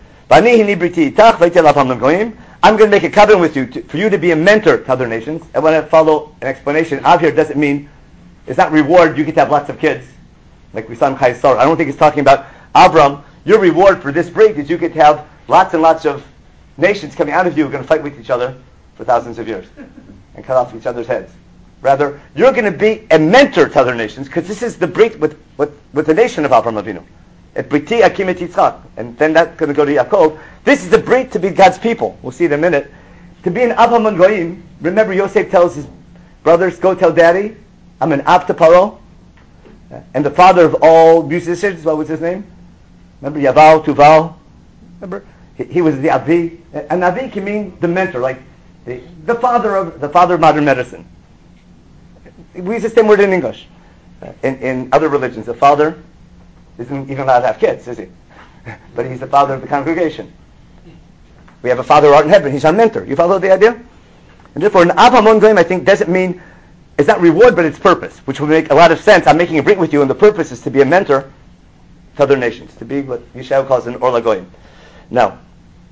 I'm going to make a covenant with you to, for you to be a mentor to other nations. And when I follow an explanation, Av here doesn't mean, it's not reward, you get to have lots of kids. Like we saw in Chai Sar. I don't think it's talking about Avram, your reward for this brit is you get to have lots and lots of nations coming out of you who are going to fight with each other for thousands of years and cut off each other's heads. Rather, you're going to be a mentor to other nations because this is the brit with, with, with the nation of Avraham Avinu. Et briti akim et Yitzchak. And then that's going to go to Yaakov. This is the brit to be God's people. We'll see in a minute. To be an Av HaMangoyim, remember Yosef tells his brothers, go tell daddy, I'm an Av to Paro. And the father of all musicians, what was his name? Remember Yaval, Tuval? Remember? He, he was the Avi. An Avi can mean the mentor, like the, the father of the father of modern medicine. We use the same word in English. In, in other religions, the father isn't even allowed to have kids, is he? But he's the father of the congregation. We have a father out in heaven. He's our mentor. You follow the idea? And therefore, an Av HaMangoyim, I think, doesn't mean, it's not reward, but it's purpose, which will make a lot of sense. I'm making a brit with you, and the purpose is to be a mentor to other nations, to be what Yeshayahu calls an Or Lagoyim. Now,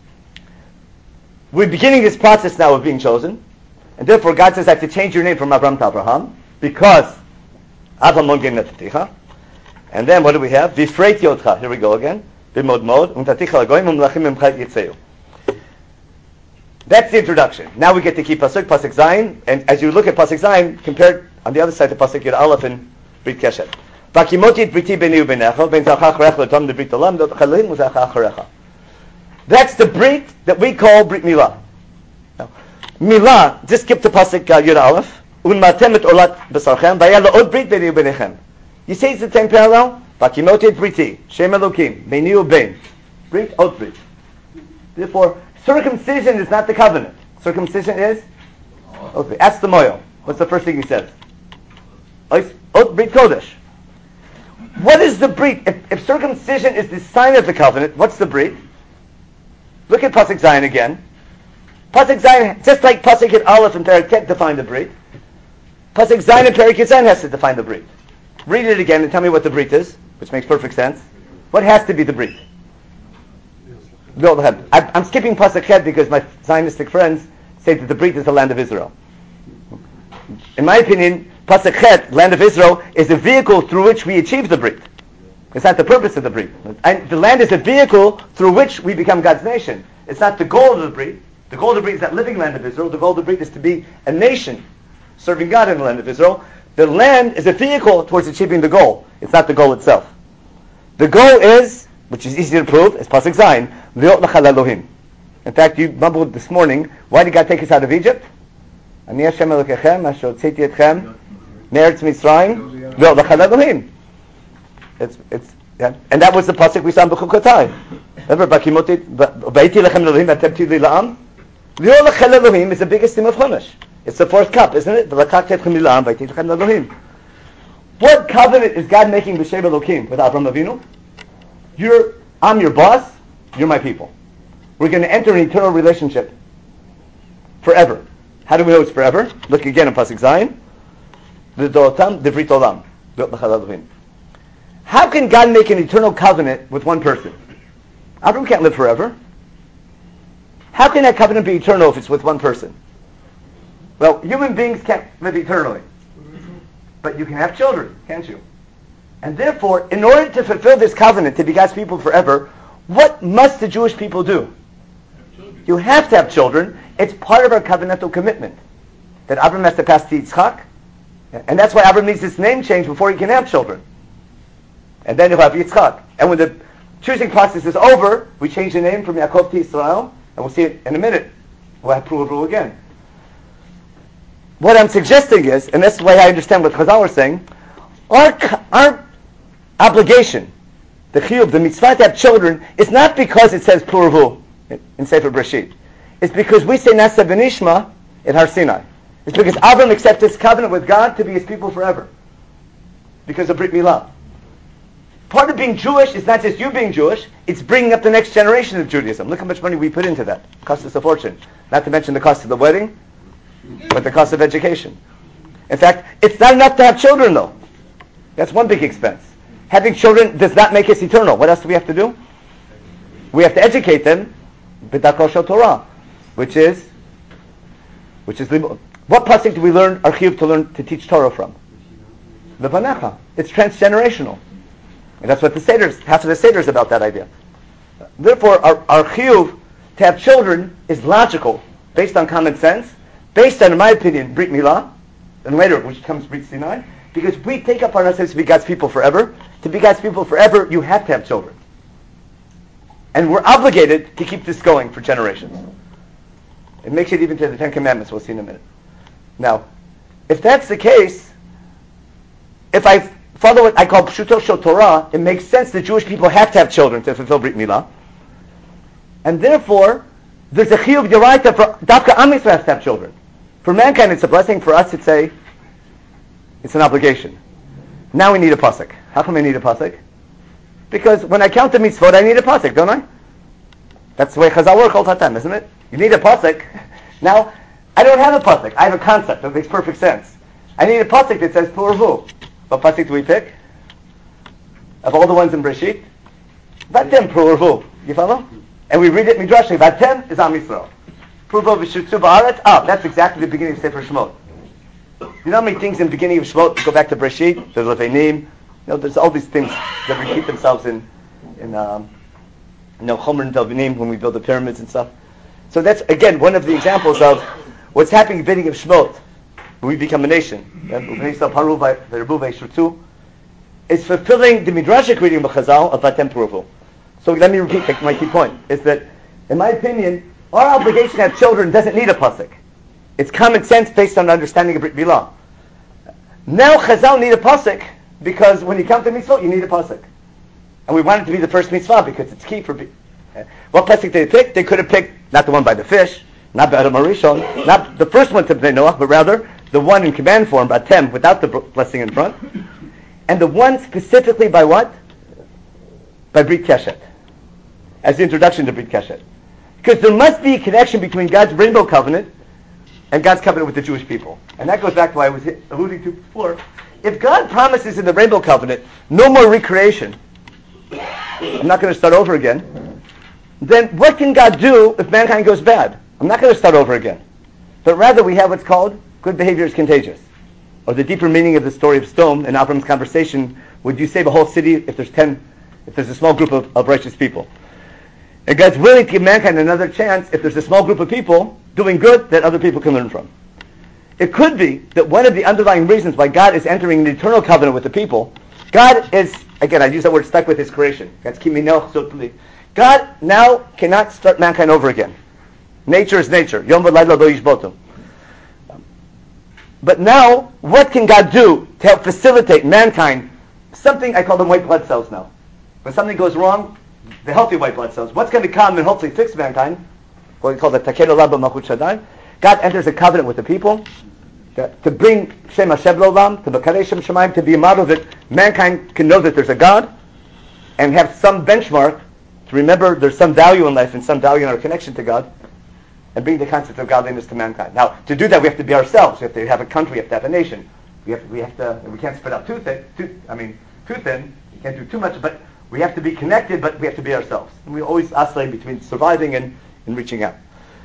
we're beginning this process now of being chosen, and therefore God says I have to change your name from Avram to Abraham, because Av HaMangoyim Netaticha. And then what do we have? Vifreit Yodcha. Here we go again. Bimod mod. Untaticha lagoyim umlachim emchat yitzeu. That's the introduction. Now we get to keep Pasuk, Pasuk Zayin, and as you look at Pasuk Zayin, compared on the other side to Pasuk Yud Aleph and Brit Keshet. Vakimoti et briti beni ubenecha, ben zachach recha l'tom de Brit Olam, dot chalim uzachach recha. That's the Brit that we call Brit Milah. Now, Milah, just skip to Pasuk uh, Yud Aleph. Unmatem et olat b'sarchem, vayel la'od Brit beni ubenechem. You say it's the same parallel? Vakimoti et briti, Shem Elokim, beni uben. Brit, od Brit. Therefore, circumcision is not the covenant. Circumcision is? Okay. Ask the Moyo. What's the first thing he says? Ot Brit Kodesh. What is the Brit? If, if circumcision is the sign of the covenant, what's the Brit? Look at Pasuk Zayin again. Pasuk Zayin, just like Pasuk Yud Aleph and Perek Tet define the Brit, Pasuk Zayin and Perek Yud Zayin has to define the Brit. Read it again and tell me what the Brit is, which makes perfect sense. What has to be the Brit? I'm skipping Pasuk Chet because my Zionistic friends say that the Brit is the land of Israel. In my opinion, Pasuk Chet, land of Israel, is a vehicle through which we achieve the Brit. It's not the purpose of the Brit. And the land is a vehicle through which we become God's nation. It's not the goal of the Brit. The goal of the Brit is that living land of Israel. The goal of the Brit is to be a nation serving God in the land of Israel. The land is a vehicle towards achieving the goal. It's not the goal itself. The goal is, which is easy to prove, is Pasuk Zayin, V'yot l'chal Elohim. In fact, you mumbled this morning, why did God take us out of Egypt? Ani Hashem Elokechem, asher hotzeti etchem me'eretz Mitzrayim, V'yot l'chal Elohim. It's, it's, yeah. And that was the Pasuk we saw in Bechukotai. Remember, Bakimotit, V'ayiti lechem Elohim, Atem tidli la'am? V'yot l'chal Elohim is the biggest theme of Chumash. It's the fourth cup, isn't it? What covenant is God making b'Shem Elokim with Avraham Avinu? You're, I'm your boss, you're my people. we're going to enter an eternal relationship forever. How do we know it's forever? Look again in Pasuk Zayin. V'dorotam devrit olam. How can God make an eternal covenant with one person? Abraham can't live forever. How can that covenant be eternal if it's with one person? Well, human beings can't live eternally. But you can have children, can't you? And therefore, in order to fulfill this covenant to be God's people forever, what must the Jewish people do? You have to have children. It's part of our covenantal commitment that Abraham has to pass to Yitzchak. And that's why Abraham needs this name change before he can have children. And then he'll have Yitzchak. And when the choosing process is over, we change the name from Yaakov to Israel, and we'll see it in a minute. We'll have Pru again. What I'm suggesting is, and that's the way I understand what Chazal are saying, our, our obligation, the chiyuv, the mitzvah to have children, is not because it says Pru in, in Sefer Breshit. It's because we say Nasa B'nishma in Har Sinai. It's because Abraham accepted his covenant with God to be his people forever. Because of Brit Milah. Part of being Jewish is not just you being Jewish, it's bringing up the next generation of Judaism. Look how much money we put into that. It costs us a fortune. Not to mention the cost of the wedding, but the cost of education. In fact, it's not enough to have children though. That's one big expense. Having children does not make us eternal. What else do we have to do? We have to educate them, b'darko shel Torah, which is, which is, what pasuk do we learn, our chiyuv to learn, to teach Torah from? The Vanecha. It's transgenerational. And that's what the Seder's, half of the Seder is about that idea. Therefore, our, our chiyuv to have children is logical, based on common sense, based on, in my opinion, Brit Milah, and later, which comes Brit Sinai, because we take upon ourselves to be God's people forever. To be God's people forever, you have to have children. And we're obligated to keep this going for generations. It makes it even to the Ten Commandments, we'll see in a minute. Now, if that's the case, if I follow what I call Pshuto Shel Torah, it makes sense that Jewish people have to have children to fulfill Brit Milah. And therefore, there's a chiyuv d'oraita for Dafka Am Yisrael has to have children. For mankind, it's a blessing. For us, it's a, it's an obligation. Now we need a pasuk. How come I need a pasuk? Because when I count the mitzvot, I need a pasuk, don't I? That's the way Chazal work all the time, isn't it? You need a pasuk. Now, I don't have a pasuk. I have a concept that makes perfect sense. I need a pasuk that says Purvu. What pasuk do we pick? Of all the ones in Breshit? Vatem Purvu. You follow? And we read it midrashically. Vatem is Am Yisrael. Purvu v'shutzu ba'aretz. Ah, that's exactly the beginning of Sefer Shemot. You know how many things in the beginning of Shemot go back to Breshit? There's Levenim. You know, there's all these things that repeat themselves in, in um, you know, Chomer and Levenim when we build the pyramids and stuff. So that's, again, one of the examples of what's happening at the beginning of Shemot when we become a nation. It's fulfilling the midrashic reading of Chazal of Vatem Purvu. So let me repeat my key point, is that, in my opinion, our obligation to have children doesn't need a pasuk. It's common sense based on understanding of Brit Milah. Now Chazal need a pasuk because when you count the mitzvot, you need a pasuk. And we want it to be the first mitzvah because it's key for... What pasuk did they pick? They could have picked not the one by the fish, not by Adam Arishon, not the first one to Bnei Noach, but rather the one in command form, Batem, without the blessing in front. And the one specifically by what? By Brit Keshet. As the introduction to Brit Keshet. Because there must be a connection between God's rainbow covenant and God's covenant with the Jewish people. And that goes back to what I was alluding to before. If God promises in the rainbow covenant no more recreation, I'm not going to start over again, then what can God do if mankind goes bad? I'm not going to start over again. But rather we have what's called good behavior is contagious. Or the deeper meaning of the story of Sdom in Avram's conversation, would you save a whole city if there's ten, if there's a small group of, of righteous people? And God's willing to give mankind another chance if there's a small group of people doing good that other people can learn from. It could be that one of the underlying reasons why God is entering an eternal covenant with the people, God is, again, I use that word stuck with his creation. God now cannot start mankind over again. Nature is nature. Yom v'layla lo yishbotu. But now, what can God do to help facilitate mankind? Something, I call them white blood cells now. When something goes wrong, the healthy white blood cells, what's going to come and hopefully fix mankind? What we call the Takeda Laba Malchut Shaddai. God enters a covenant with the people to, to bring Shem Hashem L'Olam, to B'karei Shem Shemayim, to be a model that mankind can know that there's a God and have some benchmark to remember there's some value in life and some value in our connection to God, and bring the concept of godliness to mankind. Now, to do that, we have to be ourselves. We have to have a country. We have to have a nation. We have, we have to. We can't spread out too thin. Too, I mean, too thin. You can't do too much. But we have to be connected. But we have to be ourselves. And we always oscillate between surviving and, and reaching out.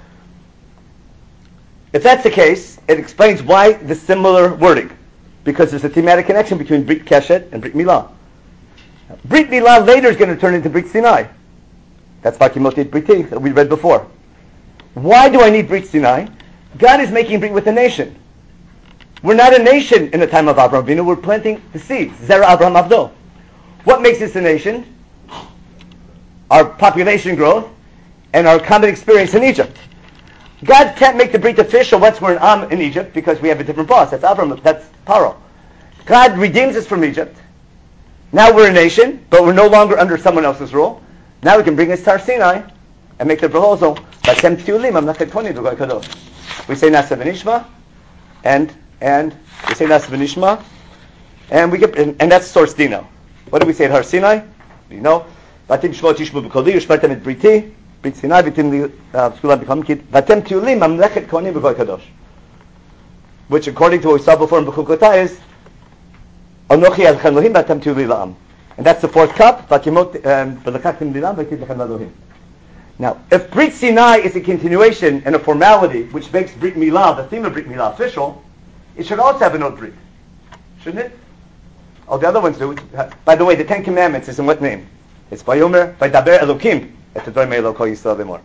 If that's the case, it explains why the similar wording, because there's a thematic connection between Brit Keshet and Brit Milah. Brit Milah later is going to turn into Brit Sinai. That's Vakimoti Briti that we read before. Why do I need Brit Sinai? God is making Brit with a nation. We're not a nation in the time of Avraham Avinu. We're planting the seeds. Zera Avraham Avdo. What makes us a nation? Our population growth and our common experience in Egypt. God can't make the Brit official once we're an Am in Egypt because we have a different boss. That's Avraham. That's Paro. God redeems us from Egypt. Now we're a nation, but we're no longer under someone else's rule. Now we can bring us to Har Sinai and make the proposal. We say Nasa V'Nishma, and and we say Nasa V'Nishma, and we get and, and that's source Dino. What do we say at Har Sinai? You know, Vatim Shmo Tishmu B'Koli Ushmartem Et Briti Brit Sinai Vatim Skula B'Kol Kid Vatem Tiulim Mamlechet Koni B'Goy Kadosh, which according to what we saw before in B'Chukotai is Anochi Adchan Lohim Vatem Tiuli La'am, and that's the fourth cup. Vakimot B'Lekatim Lilam Vatim Lechem Lohim. Now, if Brit Sinai is a continuation and a formality which makes Brit Milah, the theme of Brit Milah, official, it should also have an old Brit, shouldn't it? All the other ones do. By the way, the Ten Commandments is in what name? It's Vayomer, Vaydaber Elokim, et Tador Me'elo Kol Yisrael V'Mor.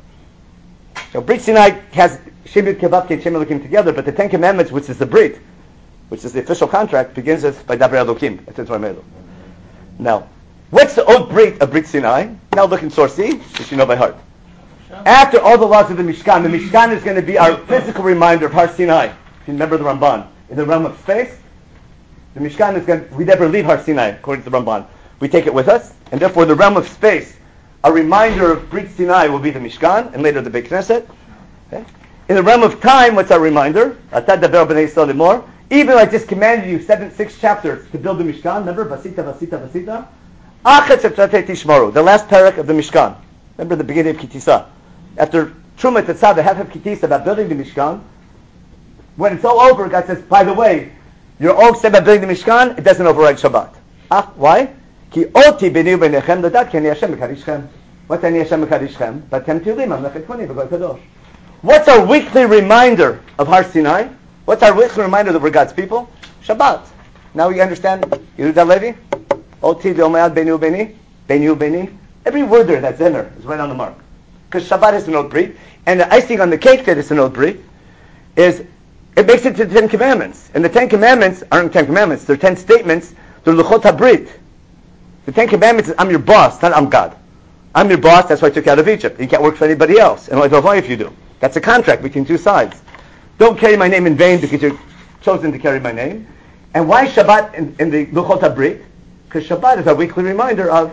So Brit Sinai has Shem Yud Kei Vav Kei Shem Elokim together, but the Ten Commandments, which is the Brit, which is the official contract, begins with Vaydaber Elokim, et Tador Me'elo. Now, what's the old Brit of Brit Sinai? Now look in source C, which you know by heart. After all the laws of the Mishkan, the Mishkan is going to be our physical reminder of Har Sinai. If you remember the Ramban, in the realm of space, the Mishkan is going to, we never leave Har Sinai, according to the Ramban. We take it with us, and therefore the realm of space, a reminder of Brit Sinai will be the Mishkan, and later the Beit Knesset. Okay? In the realm of time, what's our reminder? Atad daber b'nei Yisrael limor. Even I just commanded you seven, six chapters to build the Mishkan. Remember, Vasita, Vasita, Vasita. Achetz etzatei tishmoru, the last parak of the Mishkan. Remember the beginning of Kitisa. After Truma Tetzah, the half of Kitisa about building the Mishkan, when it's all over, God says, by the way, you're all said about building the Mishkan, it doesn't override Shabbat. Ah, why? Ki oti b'ni u'b'nechem l'dat ki ani Hashem mekadishchem. What's ani Hashem mekadishchem? Vatem tiulim mamlechet koni v'goy kadosh. What's our weekly reminder of Har Sinai? What's our weekly reminder that we're God's people? Shabbat. Now you understand Yehuda Levi? Oti v'omayad b'ni u'b'ni, b'ni u'b'ni. Every word there that's in there is right on the mark. Because Shabbat is an old brit, and the icing on the cake that is an old brit is it makes it to the Ten Commandments. And the Ten Commandments aren't Ten Commandments; they're ten statements. They're Luchot HaBrit. The Ten Commandments is I'm your boss, not I'm God. I'm your boss. That's why I took you out of Egypt. You can't work for anybody else, and only if you do. That's a contract between two sides. Don't carry my name in vain because you're chosen to carry my name. And why Shabbat in, in the Luchot HaBrit? Because Shabbat is our weekly reminder of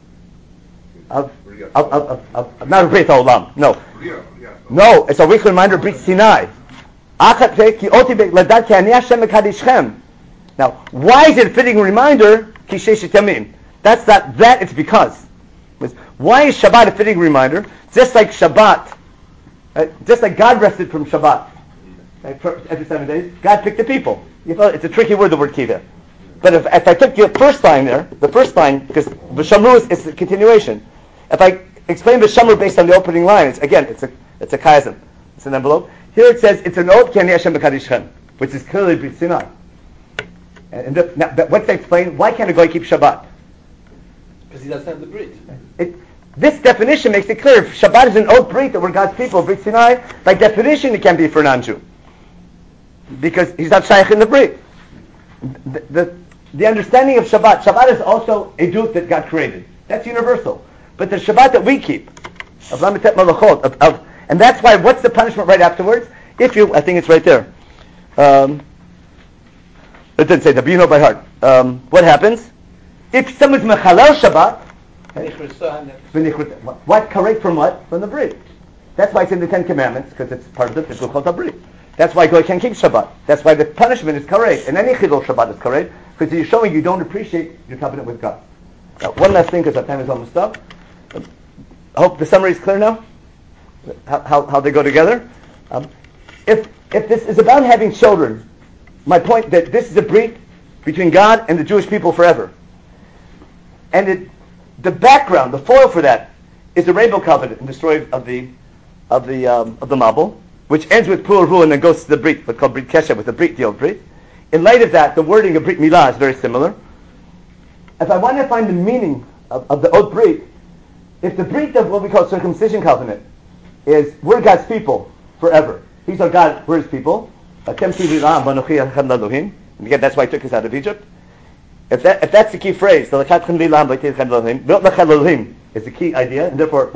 of Of, of, of, of, not a Brit Olam, no. No, it's a weekly reminder of Brit Sinai. Now, why is it a fitting reminder? That's not, that it's because. Why is Shabbat a fitting reminder? Just like Shabbat, right? Just like God rested from Shabbat, right? For every seven days, God picked the people. You know, it's a tricky word, the word kiva. But if, if I took the first line there, the first line, because V'shamru is the continuation. If I explain the Shamru based on the opening line, it's, again, it's a it's a chasm. It's an envelope. Here it says it's an Od Ki Ani Hashem B'Kadishchem, which is clearly Brit Sinai. And the, now, but what's to explain? Why can't a guy keep Shabbat? Because he doesn't have the Brit. It, this definition makes it clear. If Shabbat is an Od Brit, that we're God's people, Brit Sinai, by definition it can't be for a non-Jew. Because he's not shaykh in the Brit. The, the, the understanding of Shabbat, Shabbat is also a dut that God created. That's universal. But the Shabbat that we keep, of Lamitet Malachot, of, of, and that's why, what's the punishment right afterwards? If you, I think it's right there. Um, it didn't say that, but you know by heart. Um, what happens? If someone's Mechalel Shabbat, okay, what, correct from what? From the Brit. That's why it's in the Ten Commandments, because it's part of the Luchot HaBrit. That's why God can't keep Shabbat. That's why the punishment is correct. And any Chilul Shabbat is correct, because you're showing you don't appreciate your covenant with God. Now, one last thing, because our time is almost up. I hope the summary is clear now, how, how, how they go together. Um, if, if this is about having children, my point that this is a brit between God and the Jewish people forever. And it, the background, the foil for that, is the rainbow covenant and the story of the of the um, of the Mabul, which ends with Pur Vu and then goes to the Brit, what's called Brit Kesher, with the Brit, the old Brit. In light of that, the wording of Brit Milah is very similar. If I want to find the meaning of, of the old Brit, if the Brit of what we call circumcision covenant is we're God's people forever. He's our God, we're His people. And again, that's why He took us out of Egypt. If that if that's the key phrase, the is the key idea, and therefore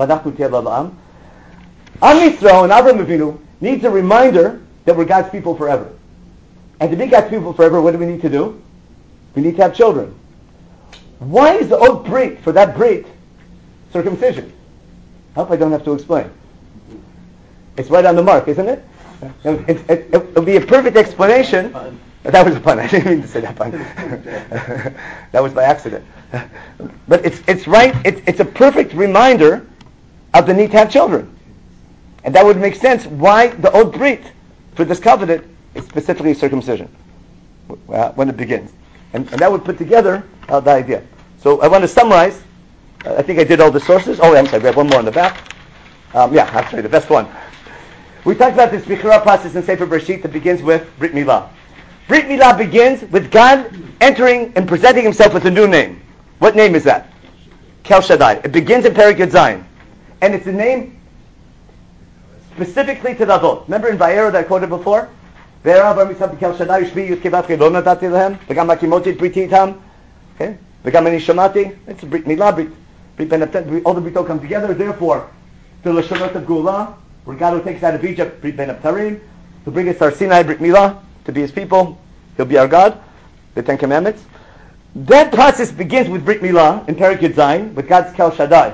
Am Yisrael and Avraham Avinu needs a reminder that we're God's people forever. And to be God's people forever, what do we need to do? We need to have children. Why is the old brit, for that brit, circumcision? I hope I don't have to explain. It's right on the mark, isn't it? It, it, it, it would be a perfect explanation. That was a pun. I didn't mean to say that pun. That was by accident. But it's it's right. It's it's a perfect reminder of the need to have children. And that would make sense why the old brit for this covenant is specifically circumcision uh, when it begins. And, and that would put together uh, the idea. So I want to summarize. Uh, I think I did all the sources. Oh, I'm sorry, we have one more on the back. Um, yeah, actually, the best one. We talked about this Bichura process in Sefer Bereshit that begins with Brit Milah. Brit Milah begins with God entering and presenting Himself with a new name. What name is that? Kel Shaddai. It begins in Perek Yud Zayin. And it's a name specifically to the Avot. Remember in Vayera that I quoted before? V'era bar mitzvah b'kel Shaddai yishvi yud kevav lo nadati lehem v'gam hakimoti briti itam. Okay? V'gam ani shamati. It's a Brit Milah, Brit, Brit Ben Abtar. All the Britot come together. Therefore, the Lashonot of Gula, where God will take us out of Egypt, Brit Ben Abtarim, to bring us our Sinai Brit Milah, to be His people. He'll be our God. The Ten Commandments. That process begins with Brit Milah in Perek Yud Zayin, with God's Kel Shaddai.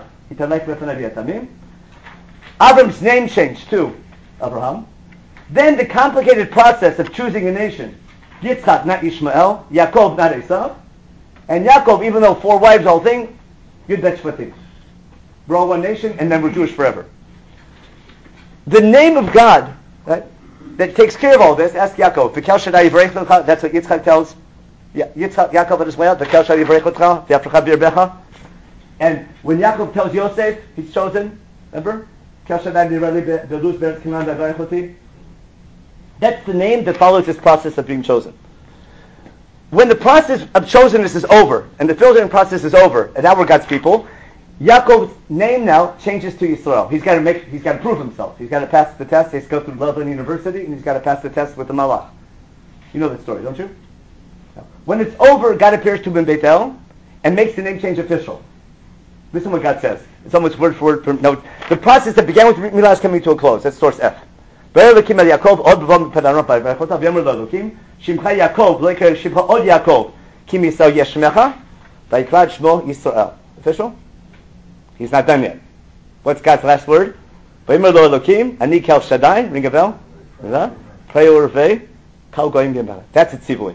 Avram's name changed to Abraham. Then the complicated process of choosing a nation. Yitzchak, not Ishmael. Yaakov, not Esav. And Yaakov, even though four wives, whole thing, Yud Bet Shvatim. We're all one nation, and then we're Jewish forever. The name of God, right, that takes care of all this, ask Yaakov. V'kel Shaddai Yivarech Lecha. That's what Yitzchak tells Yitzchak, Yaakov on his way out. V'kel Shaddai Yivarech Lecha. V'yafrecha b'yirbecha. And when Yaakov tells Yosef, he's chosen, remember? That's the name that follows this process of being chosen. When the process of chosenness is over, and the filtering process is over, and now we're God's people, Yaakov's name now changes to Yisrael. He's got to make, he's got to prove himself. He's got to pass the test. He's go through Loveland University, and he's got to pass the test with the Malach. You know that story, don't you? When it's over, God appears to him in Bethel and makes the name change official. Listen to what God says. It's almost word for word. For, no, the process that began with Milah is coming to a close. That's source F. Official? He's not done yet. What's God's last word? Ani Kel Shaddai. Ring a bell? That's it, Tzivui.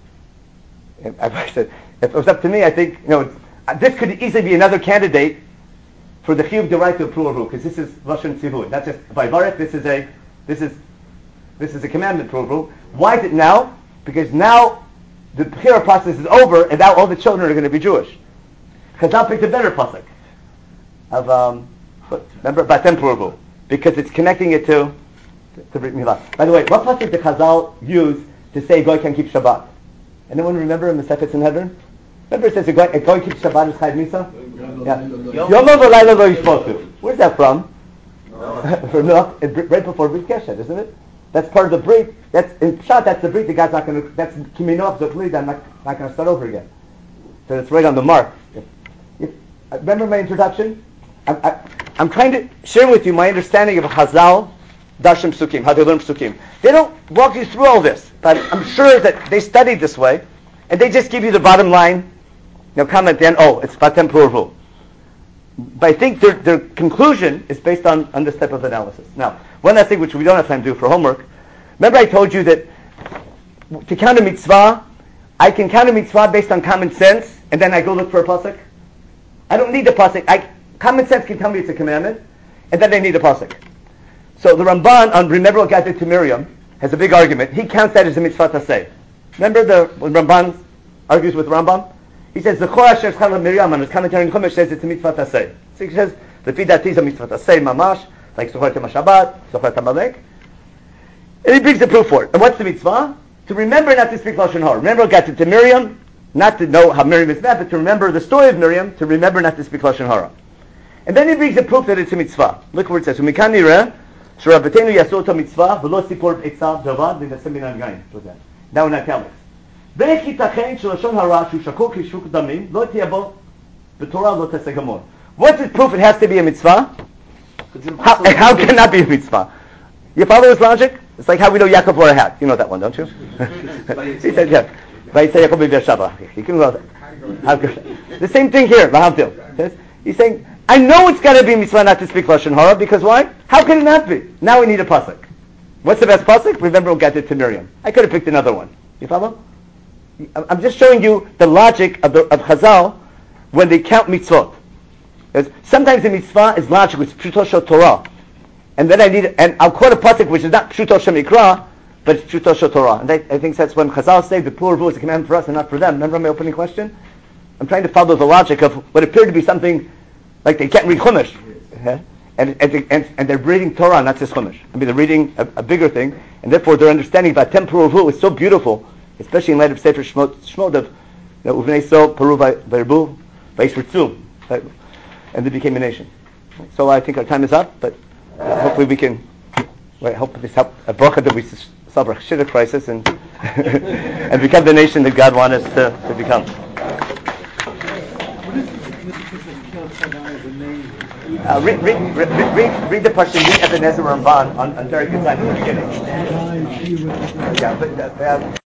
I said, if it was up to me, I think, you know, this could easily be another candidate for the chiyuv derived to Pruaru, because this is Lashon Tzivui. Not just Vayvarech. This is a, this is, this is a commandment Pruaru. Why is it now? Because now the Bechira process is over, and now all the children are going to be Jewish. Chazal picked a better pasuk of, um, but remember Batem Pruaru, because it's connecting it to to Brit Milah. By the way, what pasuk did Chazal use to say Goy can keep Shabbat? Anyone remember in the Masechet Sanhedrin? Remember it says a Goy, a Goy keeps Shabbat is Chayv Misa? Yeah. Yom V'Layla Lo Yishpotu. Where's that from? From right before Brit Keshet, isn't it? That's part of the Brit. That's in Pshat. That's the Brit. The God's not going to. That's Kiminoch Zoflid. I'm not not going to start over again. So it's right on the mark. If, if, remember my introduction? I, I, I'm trying to share with you my understanding of Chazal, Darshim Psukim, how they learn Psukim. They don't walk you through all this, but I'm sure that they studied this way, and they just give you the bottom line. You know, comment then, oh, it's Batem Purvu. But I think their, their conclusion is based on, on this type of analysis. Now, one last thing which we don't have time to do for homework. Remember I told you that to count a mitzvah, I can count a mitzvah based on common sense, and then I go look for a pasuk. I don't need the pasuk. I, Common sense can tell me it's a commandment, and then they need a pasuk. So the Ramban on Remember What God Did to Miriam has a big argument. He counts that as a mitzvah taseh. Remember the when Ramban argues with Rambam? He says the Chor Asher Chala Miriam on his commentary in Chumash says it's a mitzvah taseh. So he says the Pidati is a mitzvah taseh mamash, like Zochar Tema Shabbat, Zochar Tamalek. And he brings the proof for it. And what's the mitzvah? To remember not to speak Lashon Hara. Remember what God did to Miriam, not to know how Miriam is met, but to remember the story of Miriam, to remember not to speak Lashon Hara. And then he brings the proof that it's a mitzvah. Look where it says, "Umikan nireh sherabatenu yasu oto mitzvah v'lo sipor etzav davad v'nasem min ha'negayim." Now in italics. Ve'ech yitachen shelashon hara shu shakol kishuk damim lo tiyavo b'torah lo teseh gamor. What's the proof it has to be a mitzvah? How, and how can that be a mitzvah? You follow his logic? It's like how we know Yaakov wore a hat. You know that one, don't you? He said, yeah. You can know that. How good. The same thing here, Lahavdil. He's saying, I know it's got to be mitzvah not to speak Lashon Hara, because why? How can it not be? Now we need a pasuk. What's the best pasuk? Remember what God did to Miriam. I could have picked another one. You follow? I'm just showing you the logic of, the, of Chazal when they count mitzvot. Because sometimes the mitzvah is logical, it's Pshuto Shel Torah. And then I need, and I'll quote a pasuk which is not Pshuto Shel Mikra, but it's Pshuto Shel Torah. And I, I think that's when Chazal say the plural rule is a command for us and not for them. Remember my opening question? I'm trying to follow the logic of what appeared to be something like they can't read Chumash. Okay? And, and, they, and, and they're reading Torah, not just Chumash. I mean, they're reading a, a bigger thing, and therefore their understanding about temporal rule is so beautiful, especially in light of Sefer Shmod, Uvnei So, Peru, Verbu, Vaisritzu, and they became a nation. So I think our time is up, but uh, hopefully we can, well, I hope this help a bracha that we solve our shidduch crisis and and become the nation that God wants us to, to become. Uh, read, read, read, read, read the question, read Ebenezer Ramban on, on Derek Design in the beginning. Yeah, but, uh,